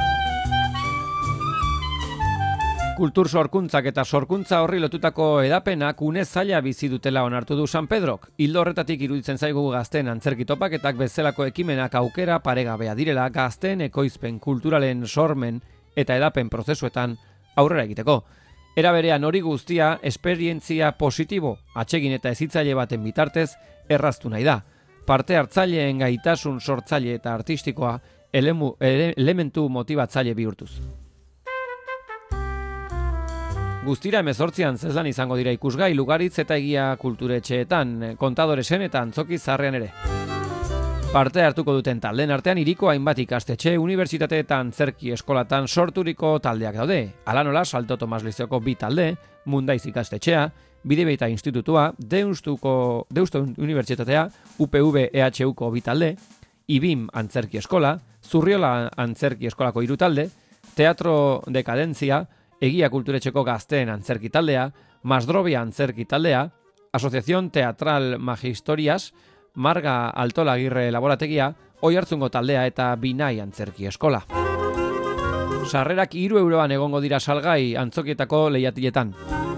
Kultur sorkuntzak eta sorkuntza horri lotutako edapenak une zaila bizi dutela onartu du San Pedrok. Ildo horretatik iruditzen zaigu gazten antzerki topaketak bezalako ekimenak aukera paregabea direla gazten ekoizpen kulturalen sormen eta edapen prozesuetan aurrera egiteko. Era berean hori guztia esperientzia positibo, atsegin eta hezitzaile baten bitartez erraztu nahi da. Parte hartzaileen gaitasun sortzaile eta artistikoa elementu motibatzaile bihurtuz. Guztira 18 antzezlan izango dira ikusgai Lugaritz eta Egia kulturetxeetan, Kontadoresen eta Antzoki Zarrean ere. Parte hartuko duten taldeen artean hiriko hainbat ikastetxe, unibertsitate eta antzerki eskolatan sorturiko taldeak daude. Hala nola, Salto Tomas Lizeoko 2 talde, Mundaiz ikastetxea, Bidebieta Institutua, Deustu Unibertsitatea, UPV EHUko 2 talde, IBIM Antzerki Eskola, Zurriola Antzerki Eskolako 3 talde, Teatro Dekadentzia, Egia kulturetxeko gazteen antzerki taldea, Masdrobia Antzerki taldea, Asociación Teatral Magistorias, Marga Altolagirre Laborategia, Oihartzungo taldea eta Binai Antzerki Eskola. Sarrerak 3 euroan egongo dira salgai antzokietako lehiatiletan.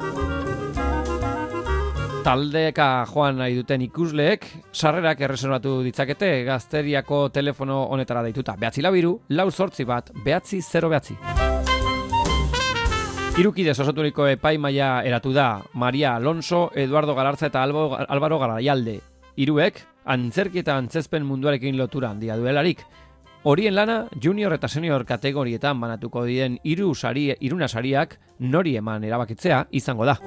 Taldeka joan nahi duten ikusleek, sarrerak erreserbatu ditzakete Gazteriako telefono honetara deituta. 942-489-909. Hirukidez osaturiko epaimaia eratu da Maria Alonso, Eduardo Galarza eta Álvaro Garaialde. Hiruek antzerki eta antzezpen munduarekin lotura handia duelarik. Horien lana junior eta senior kategorietan banatuko diren 3 sariak nori eman erabakitzea izango da.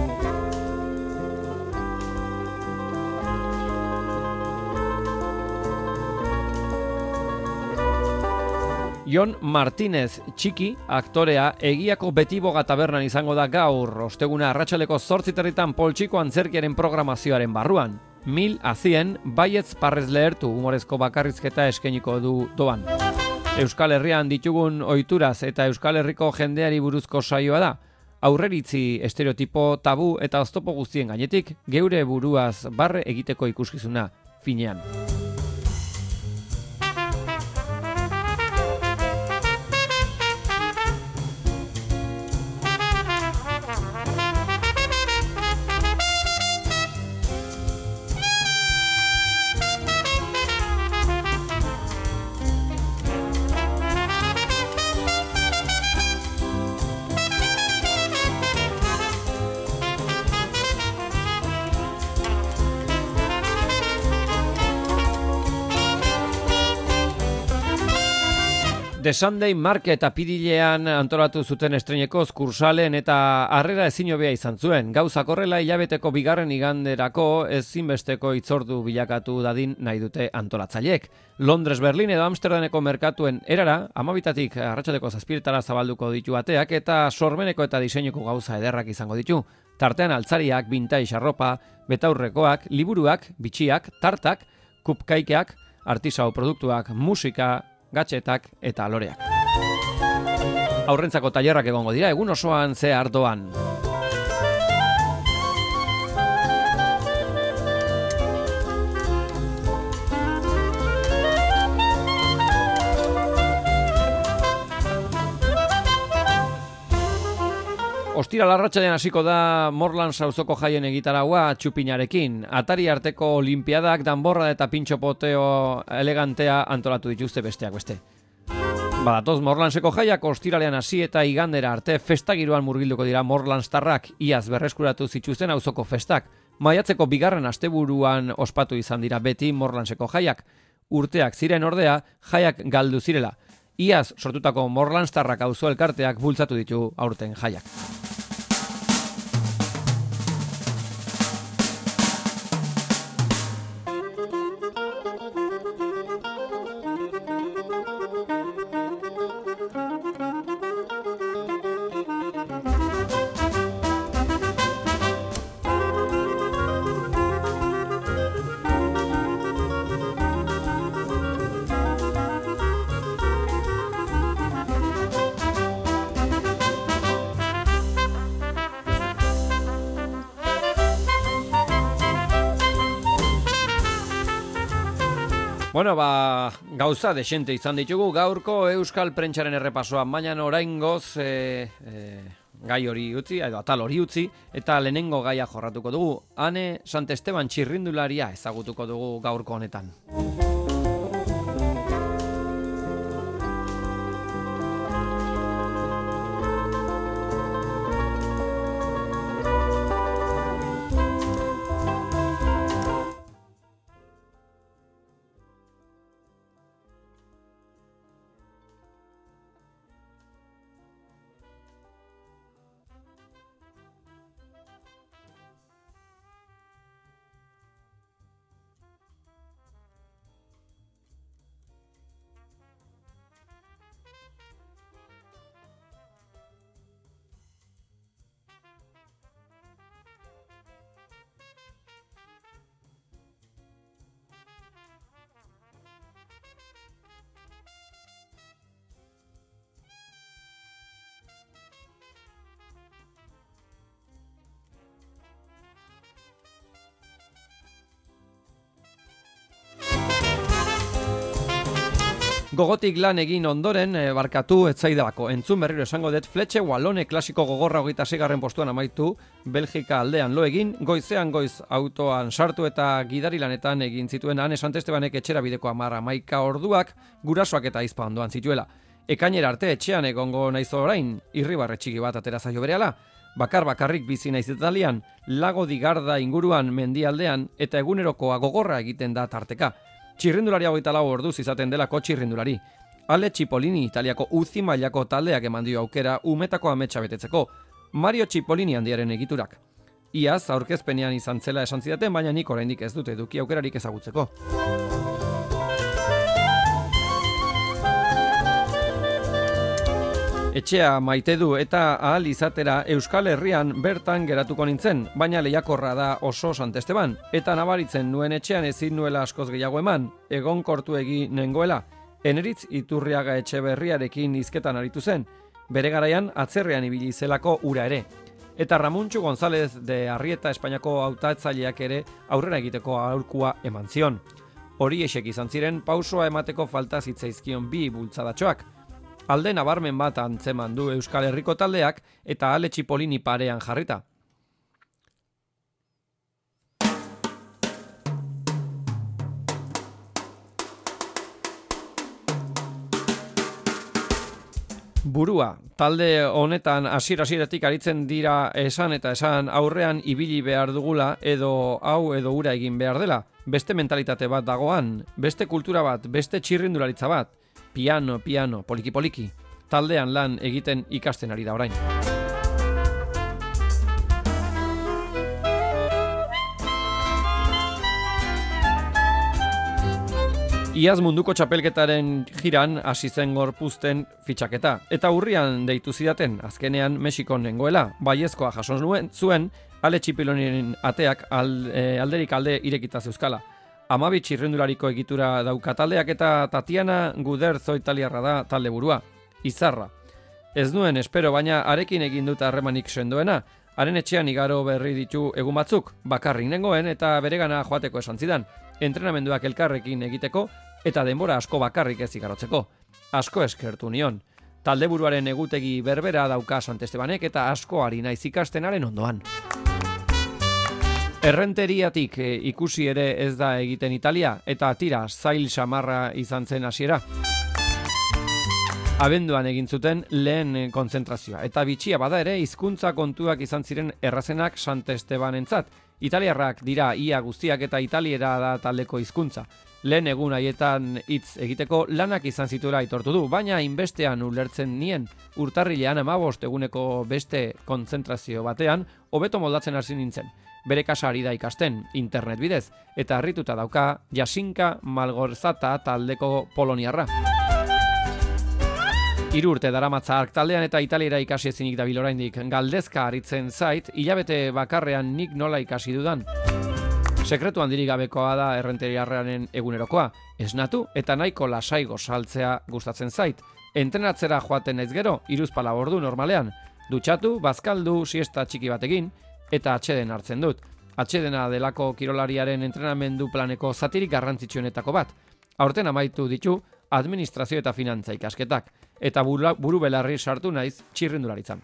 Jon Martínez Txiki, aktorea, Egiako Betiboga tabernan izango da gaur, osteguna arratsaldeko 8:30 poltsiko antzerkiaren programazioaren barruan. 1000 azien, baietz parrez lehertu humorezko bakarrizketa eskainiko du doan. Euskal Herrian ditugun ohituraz eta Euskal Herriko jendeari buruzko saioa da. Aurreritzi, estereotipo, tabu eta oztopo guztien gainetik, geure buruaz barre egiteko ikuskizuna finean. The Sunday Market apirilean antolatu zuten estreinekoz kursalen eta harrera ezin hobea izan zuen. Gauzak horrela hilabeteko 2. iganderako ezinbesteko hitzordu bilakatu dadin nahi dute antolatzaileek. Londres, Berlin edo Amsterdameko merkatuen erara, 12 arratsaldeko 7 zabalduko ditu ateak eta sormeneko eta diseinuko gauza ederrak izango ditu. Tartean altzariak, vintage arropa, betaurrekoak, liburuak, bitxiak, tartak, cupcakeak, artisau produktuak, musika, gatxetak eta aloreak. Aurrentzako tailerrak egongo dira egun osoan zehar doan. Ostiral arratsaldean hasiko da Morlans auzoko jaien egitaragua txupinarekin. Atari arteko olimpiadak, danborra eta pintxo poteo elegantea antolatu dituzte besteak beste. Badatoz Morlanseko jaiak ostiralean hasi eta igandera arte festagiroan murgilduko dira Morlanstarrak, iaz berreskuratu zituzten auzoko festak. Maiatzeko 2. asteburuan ospatu izan dira beti Morlanseko jaiak. Urteak ziren ordea, jaiak galdu zirela. Iaz sortutako Morlanstarrak auzo elkarteak bultzatu ditu aurten jaiak. Bueno, gauza desente izan ditugu gaurko Euskal Prentsaren errepasoa, baina oraingoz gai hori utzi, edo atal hori utzi, eta lehenengo gaia jorratuko dugu. Ane Santesteban txirrindularia ezagutuko dugu gaurko honetan. Gogotik lan egin ondoren, barkatu etzaidalako. Entzun berriro esango dut, Fletxe Wallone klasiko gogorra 26. postuan amaitu, Belgika aldean lo egin, goizean goiz autoan sartu eta gidari lanetan egin zituen Ane Santestebanek etxera bideko 11 orduak gurasoak eta aizpa ondoan zituela. Ekainera arte etxean egongo naiz orain, irribarre txiki bat atera zaio berehala, bakarrik bizi naiz Italian, Lago di Garda inguruan mendialdean eta egunerokoa gogorra egiten da tarteka. Txirrindulari 24 orduz izaten delako txirrindulari. Ale Cipollini Italiako uzi mailako taldeak eman dio aukera umetako ametsa betetzeko. Mario Cipollini handiaren egiturak. Iaz aurkezpenean izan zela esan zidaten, baina nik oraindik ez dut eduki aukerarik ezagutzeko. Etxea maite du eta ahal izatera Euskal Herrian bertan geratuko nintzen, baina lehiakorra da oso Santesteban, eta nabaritzen nuen etxean ezin nuela askoz gehiago eman, egonkortu egin nengoela, Eneritz Iturriaga Etxeberriarekin hizketan aritu zen, bere garaian atzerrean ibili zelako ura ere. Eta Ramuntxu González de Arrieta Espainiako hautatzaileak ere aurrera egiteko aholkua eman zion. Horiexek izan ziren pausoa emateko falta zitzaizkion bi bultzadatxoak. Alde nabarmen bat antzeman du Euskal Herriko taldeak eta Ale Cipollini parean jarrita. Burua, talde honetan hasieratik aritzen dira esan eta esan aurrean ibili behar dugula edo hau edo ura egin behar dela. Beste mentalitate bat dagoan, beste kultura bat, beste txirrindularitza bat. Piano, poliki. Taldean lan egiten ikasten ari da orain. Iaz munduko txapelketaren jiran hasi zen gorpuzten fitxaketa. Eta urrian deitu zidaten, azkenean Mexikon nengoela, baiezkoa jason zuen, Ale Cipolliniren ateak alderik alde irekita zeuzkala. 12 txirrendulariko egitura dauka taldeak eta Tatiana Guderzo italiarra da talde burua. Izarra. Ez nuen espero, baina arekin egin dut harremanik sendoena. Haren etxean igaro berri ditu egun batzuk, bakarrik nengoen eta beregana joateko esan zidan. Entrenamenduak elkarrekin egiteko eta denbora asko bakarrik ez igarotzeko. Asko eskertu nion. Talde buruaren egutegi berbera dauka Santestebanek eta asko ari naiz ikastenaren ondoan. Errenteriatik ikusi ere ez da egiten Italia eta tira zail samarra izan zen hasiera. Abenduan egin zuten lehen kontzentrazioa eta bitxia bada ere hizkuntza kontuak izan ziren errazenak Santestebanentzat. Italiarrak dira ia guztiak eta italiera da taldeko hizkuntza. Lehen egun haietan hitz egiteko lanak izan zituela aitortu du, baina inbestean ulertzen nien urtarrilean 15 eguneko beste kontzentrazio batean hobeto moldatzen hasi nintzen. Bere kasa ari da ikasten, internet bidez, eta harrituta dauka Jasinka Malgorzata taldeko poloniarra. 3 urte daramatza hark taldean eta italiera ikasi ezinik dabil oraindik. Galdezka aritzen zait, hilabete bakarrean nik nola ikasi dudan. Sekretu handirik gabekoa da errenteriarraren egunerokoa. Esnatu eta nahiko lasai gozaltzea gustatzen zait. Entrenatzera joaten naiz gero, 3 ordu normalean. Dutxatu, bazkaldu, siesta txiki batekin, eta atxeden hartzen dut. Atxedena delako kirolariaren entrenamendu planeko zatirik garrantzitsuenetako bat. Aurten amaitu ditu administrazio eta finantza ikasketak, eta buru belarri sartu naiz txirrindularitzan.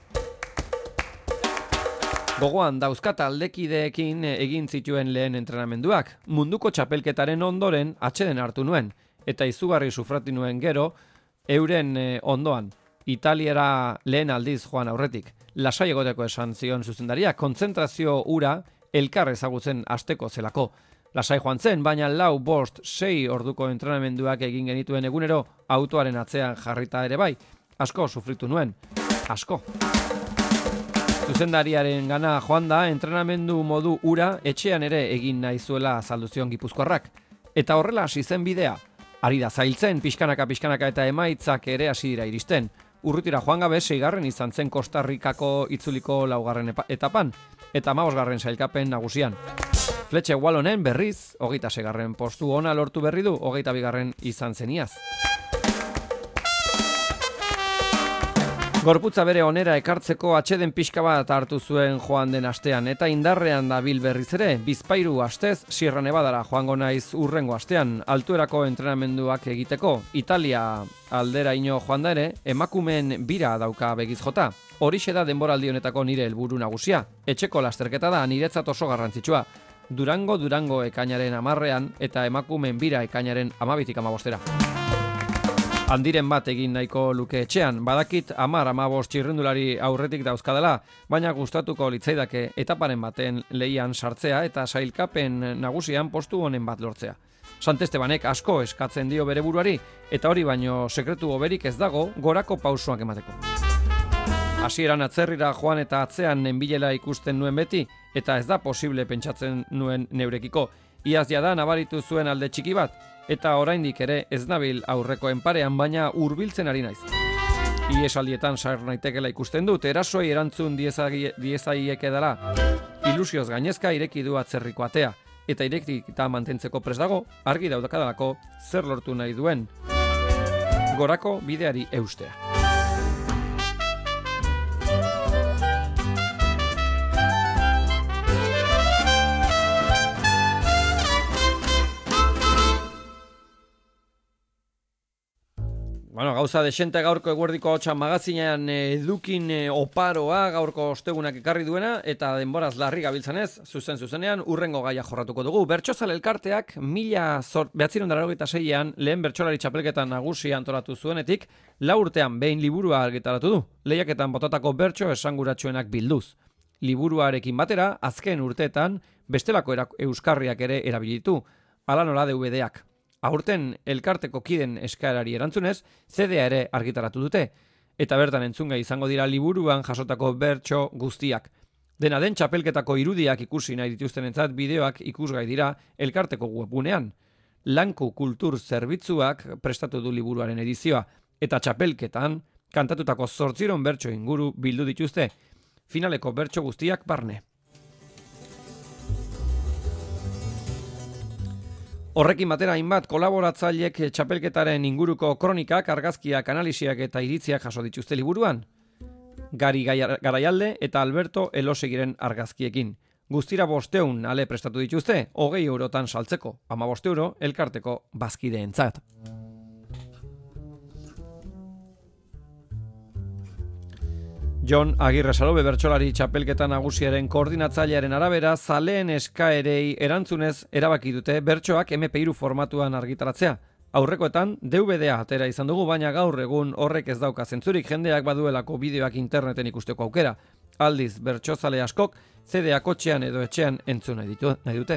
Gogoan dauzkat aldekideekin egin zituen lehen entrenamenduak, munduko txapelketaren ondoren atxeden hartu nuen, eta izugarri sufratu nuen gero euren ondoan. Italiera lehen aldiz joan aurretik. Lasai egoteko esan zion zuzendaria, kontzentrazio ura elkar ezagutzen hasteko zelako. Lasai joan zen, baina 4-5-6 orduko entrenamenduak egin genituen egunero autoaren atzean jarrita ere bai. Asko sufritu nuen. Asko. Zuzendariaren gana joan da, entrenamendu modu ura etxean ere egin nahizuela azalduzion Gipuzkoarrak. Eta horrela hasi zen bidea. Ari da zailtzen, pixkanaka eta emaitzak ere hasi dira iristen. Urrutira joan gabe 6. izan zen Kostarrikako itzuliko 4. etapan, eta 15. sailkapen nagusian. Fletxe Wallonen berriz, 26. postu ona lortu berri du, 22. izan zeniaz. Gorputza bere onera ekartzeko atseden pixka bat hartu zuen joan den astean, eta indarrean dabil berriz ere, Bizpahiru astez Sierra Nevadara joango naiz urrengo astean, altuerako entrenamenduak egiteko. Italia alderaino joan da ere, emakumeen bira dauka begiz jota. Horixe da denboraldi honetako nire helburu nagusia. Etxeko lasterketa da niretzat oso garrantzitsua. Durango ekainaren 10ean eta emakumeen bira ekainaren 12tik 15era. Handiren bat egin nahiko luke etxean, badakit 10-15 txirrindulari aurretik dauzkadala, baina gustatuko litzaidake etaparen baten lehian sartzea eta sailkapen nagusian postu honen bat lortzea. Santestebanek asko eskatzen dio bere buruari, eta hori baino sekretu hoberik ez dago gorako pausoak emateko. Hasieran atzerrira joan eta atzean nenbilela ikusten nuen beti, eta ez da posible pentsatzen nuen neurekiko. Iaz jada nabaritu zuen alde txiki bat, eta oraindik ere ez nabil aurrekoen parean, baina hurbiltzen ari naiz. Iesaldietan sar naitekela ikusten dut, erasoei erantzun diezaiek edala. Ilusioz gainezka ireki du atzerriko atea, eta irekita mantentzeko prest dago, argi daudakadalako zer lortu nahi duen. Gorako bideari eustea. Bueno, gauza desente gaurko eguerdiko hotxa magazinean edukin oparoa gaurko ostegunak ekarri duena, eta denboraz larri gabiltzanez, zuzenean urrengo gaia jorratuko dugu. Bertsozale elkarteak 1996an lehen bertsolari txapelketan nagusia antolatu zuenetik, 4 urtean behin liburua argitaratu du, lehiaketan botatako bertso esanguratsuenak bilduz. Liburuarekin batera, azken urteetan, bestelako euskarriak ere erabilitu, hala nola DVD-ak. Aurten elkarteko kiden eskaerari erantzunez, CD-a ere argitaratu dute, eta bertan entzungai izango dira liburuan jasotako bertso guztiak. Dena den txapelketako irudiak ikusi nahi dituztenentzat bideoak ikusgai dira elkarteko webgunean. Lanku Kultur Zerbitzuak prestatu du liburuaren edizioa, eta txapelketan kantatutako 800 bertso inguru bildu dituzte, finaleko bertso guztiak barne. Horrekin batera hainbat kolaboratzailek txapelketaren inguruko kronikak, argazkiak, analisiak eta iritziak jaso dituzte liburuan. Gari Garaialde eta Alberto Elosegiren argazkiekin. Guztira 500 ale prestatu dituzte, 20 eurotan saltzeko, 15 euro elkarteko bazkideentzat. Jon Agirre Salobe bertsolari txapelketa nagusiaren koordinatzailearen arabera, zaleen eskaerei erantzunez erabaki dute bertsoak MP3 formatuan argitaratzea. Aurrekoetan DVD-a atera izan dugu, baina gaur egun horrek ez dauka zentzurik, jendeak baduelako bideoak interneten ikusteko aukera. Aldiz, bertsozale askok CD-a kotxean edo etxean entzun nahi dute.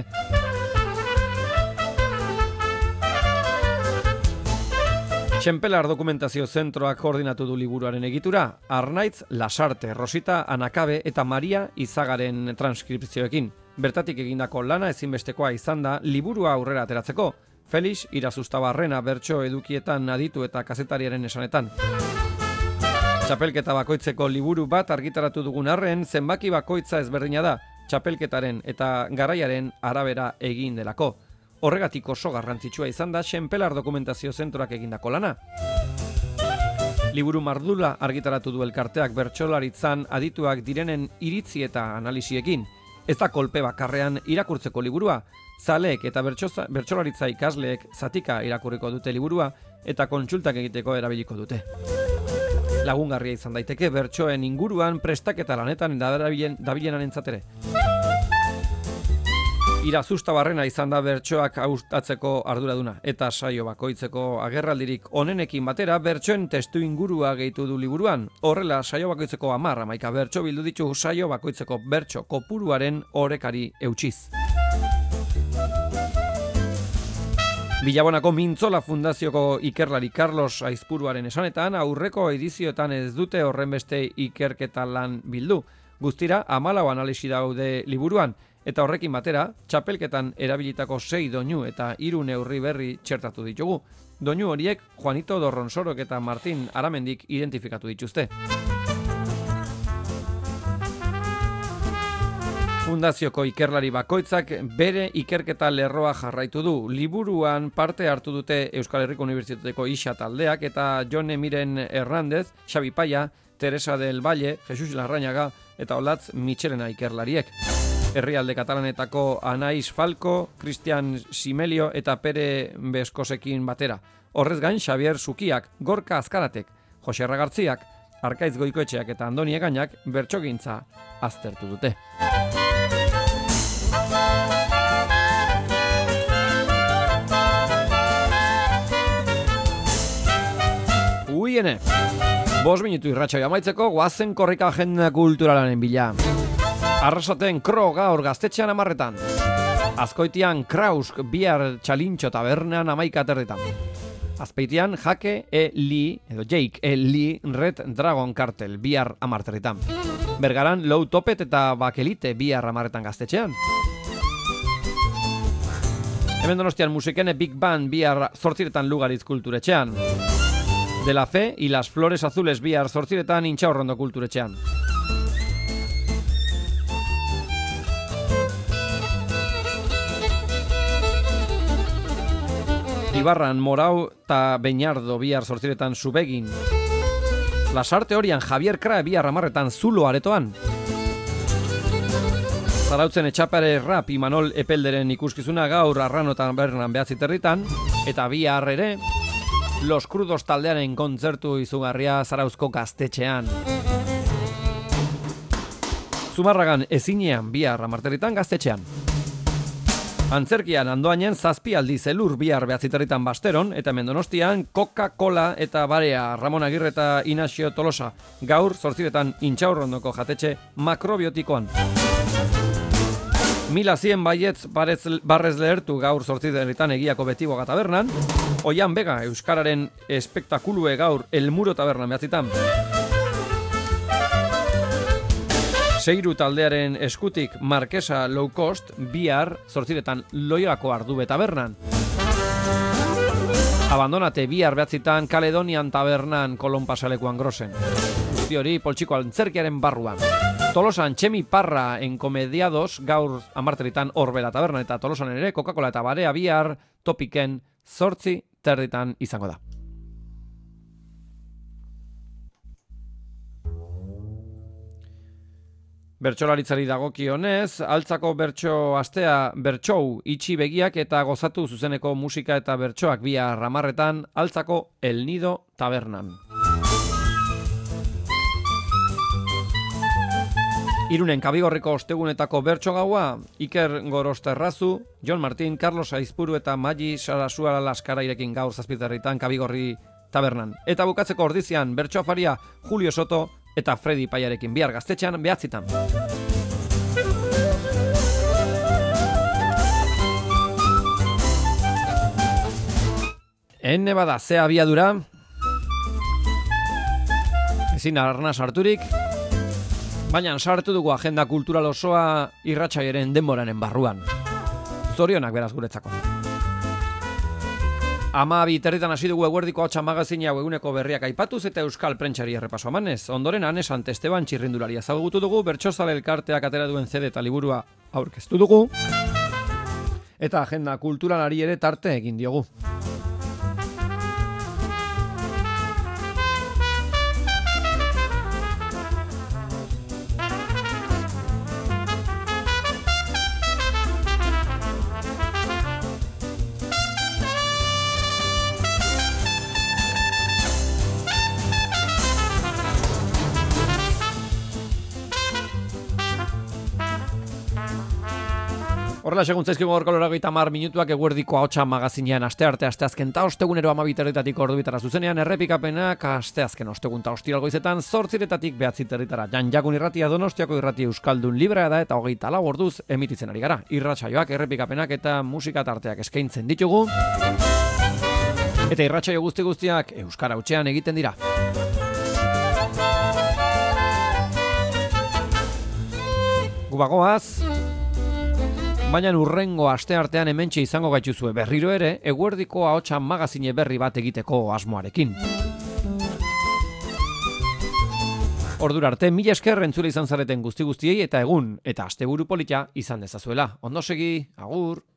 Txenpelar Dokumentazio Zentroak koordinatu du liburuaren egitura, Arnaitz Lasarte, Rosita Anakabe eta Maria Izagaren transkripzioekin. Bertatik egindako lana ezinbestekoa izan da liburua aurrera ateratzeko, Felix Irazustabarrena bertso edukietan aditu eta kazetariaren esanetan. Txapelketa bakoitzeko liburu bat argitaratu dugun arren, zenbaki bakoitza ezberdina da, txapelketaren eta garaiaren arabera egin delako. Horregatik oso garrantzitsua izan da Txenpelar Dokumentazio Zentroak egindako lana. Liburu mardula argitaratu du elkarteak bertsolaritzan adituak direnen iritzi eta analisiekin. Ez da kolpe bakarrean irakurtzeko liburua, zaleek eta bertsolaritza ikasleek zatika irakurriko dute liburua eta kontsultak egiteko erabiliko dute. Lagungarria izan daiteke bertsoen inguruan prestaketa lanetan dabilenanentzat ere. Irazustabarrena izan da bertsoak haustatzeko arduraduna, eta saio bakoitzeko agerraldirik onenekin batera bertsoen testu ingurua gehitu du liburuan. Horrela, saio bakoitzeko 10 bertso bildu ditu saio bakoitzeko bertso kopuruaren orekari eutsiz. Bilabonako Mintzola Fundazioko ikerlari Carlos Aizpuruaren esanetan, aurreko edizioetan ez dute horrenbeste ikerketa lan bildu. Guztira, 14 analisi daude liburuan, eta horrekin batera, txapelketan erabilitako 6 doinu eta 3 neurri berri txertatu ditugu. Doinu horiek Juanito Dorronsorok eta Martin Aramendik identifikatu dituzte. Fundazioko ikerlari bakoitzak bere ikerketa lerroa jarraitu du. Liburuan parte hartu dute Euskal Herriko Unibertsitateko ISA taldeak eta Jon Emiren Hernández, Xabi Paia, Teresa del Valle, Jesus Larrañaga eta Olatz Michelena ikerlariek. Herrialde katalanetako Anais Falco, Cristian Simelio eta Pere Beskosekin batera. Horrez gain, Xavier Zukiak, Gorka Azkaratek, Jose Ragartziak, Arkaiz Goikoetxeak eta Andoni Egainak bertsogintza aztertu dute. Uiene, 5 minutu irratsaio amaitzeko, goazen korrika agenda kulturalaren bila. Arrasaten Kro gaur Gaztetxean 10:00. Azkoitian Krausk bihar Txalintxo tabernean 11:30. Azpeitian Jake Jake E. Lee Red Dragon Cartel bihar 10:30. Bergaran Low Topet eta Bakelite bihar 10:00 Gaztetxean. Hemen Donostian Musikene Big Band bihar 8:00 Lugariz Kulturetxean. De la Fe y las Flores Azules bihar 8:00 Intxaurrondo Kulturetxean. Ibarran Morau eta Beñardo bihar 8:00 Zubegin. Lasarte Horian Javier Kra bihar 10:00 Zulo aretoan. Zarautzen Etxapare Rap Imanol Epelderen ikuskizuna gaur Arrano eta Bernan 9:30 eta bihar ere Los Crudos taldearen kontzertu izugarria Zarauzko Gaztetxean. Zumarragan Ezinean bihar 10:00 Gaztetxean. Antzerkian Andoainen 7 aldiz Elur bihar 9:30 Basteron eta hemen Donostian Coca-Cola eta Barea Ramon Agirre eta Inaxio Tolosa gaur 8:00 Intxaurrondoko jatetxe Makrobiotikoan. 1100 baietz barrez lehertu gaur 8:00 Egiako Betiboga tabernan. Oian Bega Euskararen espektakulue gaur El Muro tabernan 9:00. Seiru taldearen eskutik Markesa Low Cost bihar 8:00 Loiako Ardube tabernan. Abandonate bihar 9:00 Caledonian tabernan Kolon Pasalekuan Grosen. Guzti hori poltsiko antzerkiaren barruan. Tolosan Txemi Parra enkomediados gaur 10:00 Orbela tabernan eta Tolosan ere Coca-Cola eta Barea bihar Topiken 8:30 izango da. Bertsolaritzari dagokionez, altzako bertso astea bertsou itxi begiak eta gozatu zuzeneko musika eta bertsoak bihar 10:00 altzako El Nido tabernan. Irunen Kabigorriko ostegunetako bertso gaua, Iker Gorosterrazu, Jon Martin, Carlos Aizpuru eta Magi Sarasua Laskarairekin gaur 7:00 Kabigorri tabernan. Eta bukatzeko ordizian bertso afaria Julio Soto eta Freddy Paiarekin bihar Gaztetxean 9:00. Ene bada ze abiadura, ezin arna sarturik, baina sartu dugu agenda kultural osoa irratsaiaren denboranen barruan. Zorionak beraz guretzako. 12:00 hasi dugu Eguerdiko Ahotsa magazina eguneko berriak aipatuz eta euskal prentsari errepaso emanez. Ondoren Ane Santesteban txirrindularia ezagutu dugu, Bertsozale elkarteak atera duen CD eta liburua aurkeztu dugu. Eta agenda kulturalari ere tarte egin diogu. Horrela segun zaizkigu gorko 30 minutuak Eguerdiko Ahotsa magazinean astearte asteazken ta ostegunero 12:00 ordubitara zuzenean errepikapenak asteazken ostegun ta ostiral goizetan 8:00 9:00 Janjakun irratia Donostiako irrati euskaldun librea da eta 24 orduz emititzen ari gara. Irratsaioak errepikapenak eta musika tarteak eskaintzen ditugu. Eta irratsaio guztiak euskara hutsean egiten dira. Gubagoaz, baina urrengo asteartean hementxe izango gaituzue berriro ere Eguerdiko Ahotsa magazine berri bat egiteko asmoarekin. Ordura arte, mila esker entzule izan zareten guztiei eta egun eta asteburu polita izan dezazuela. Ondo segi, agur!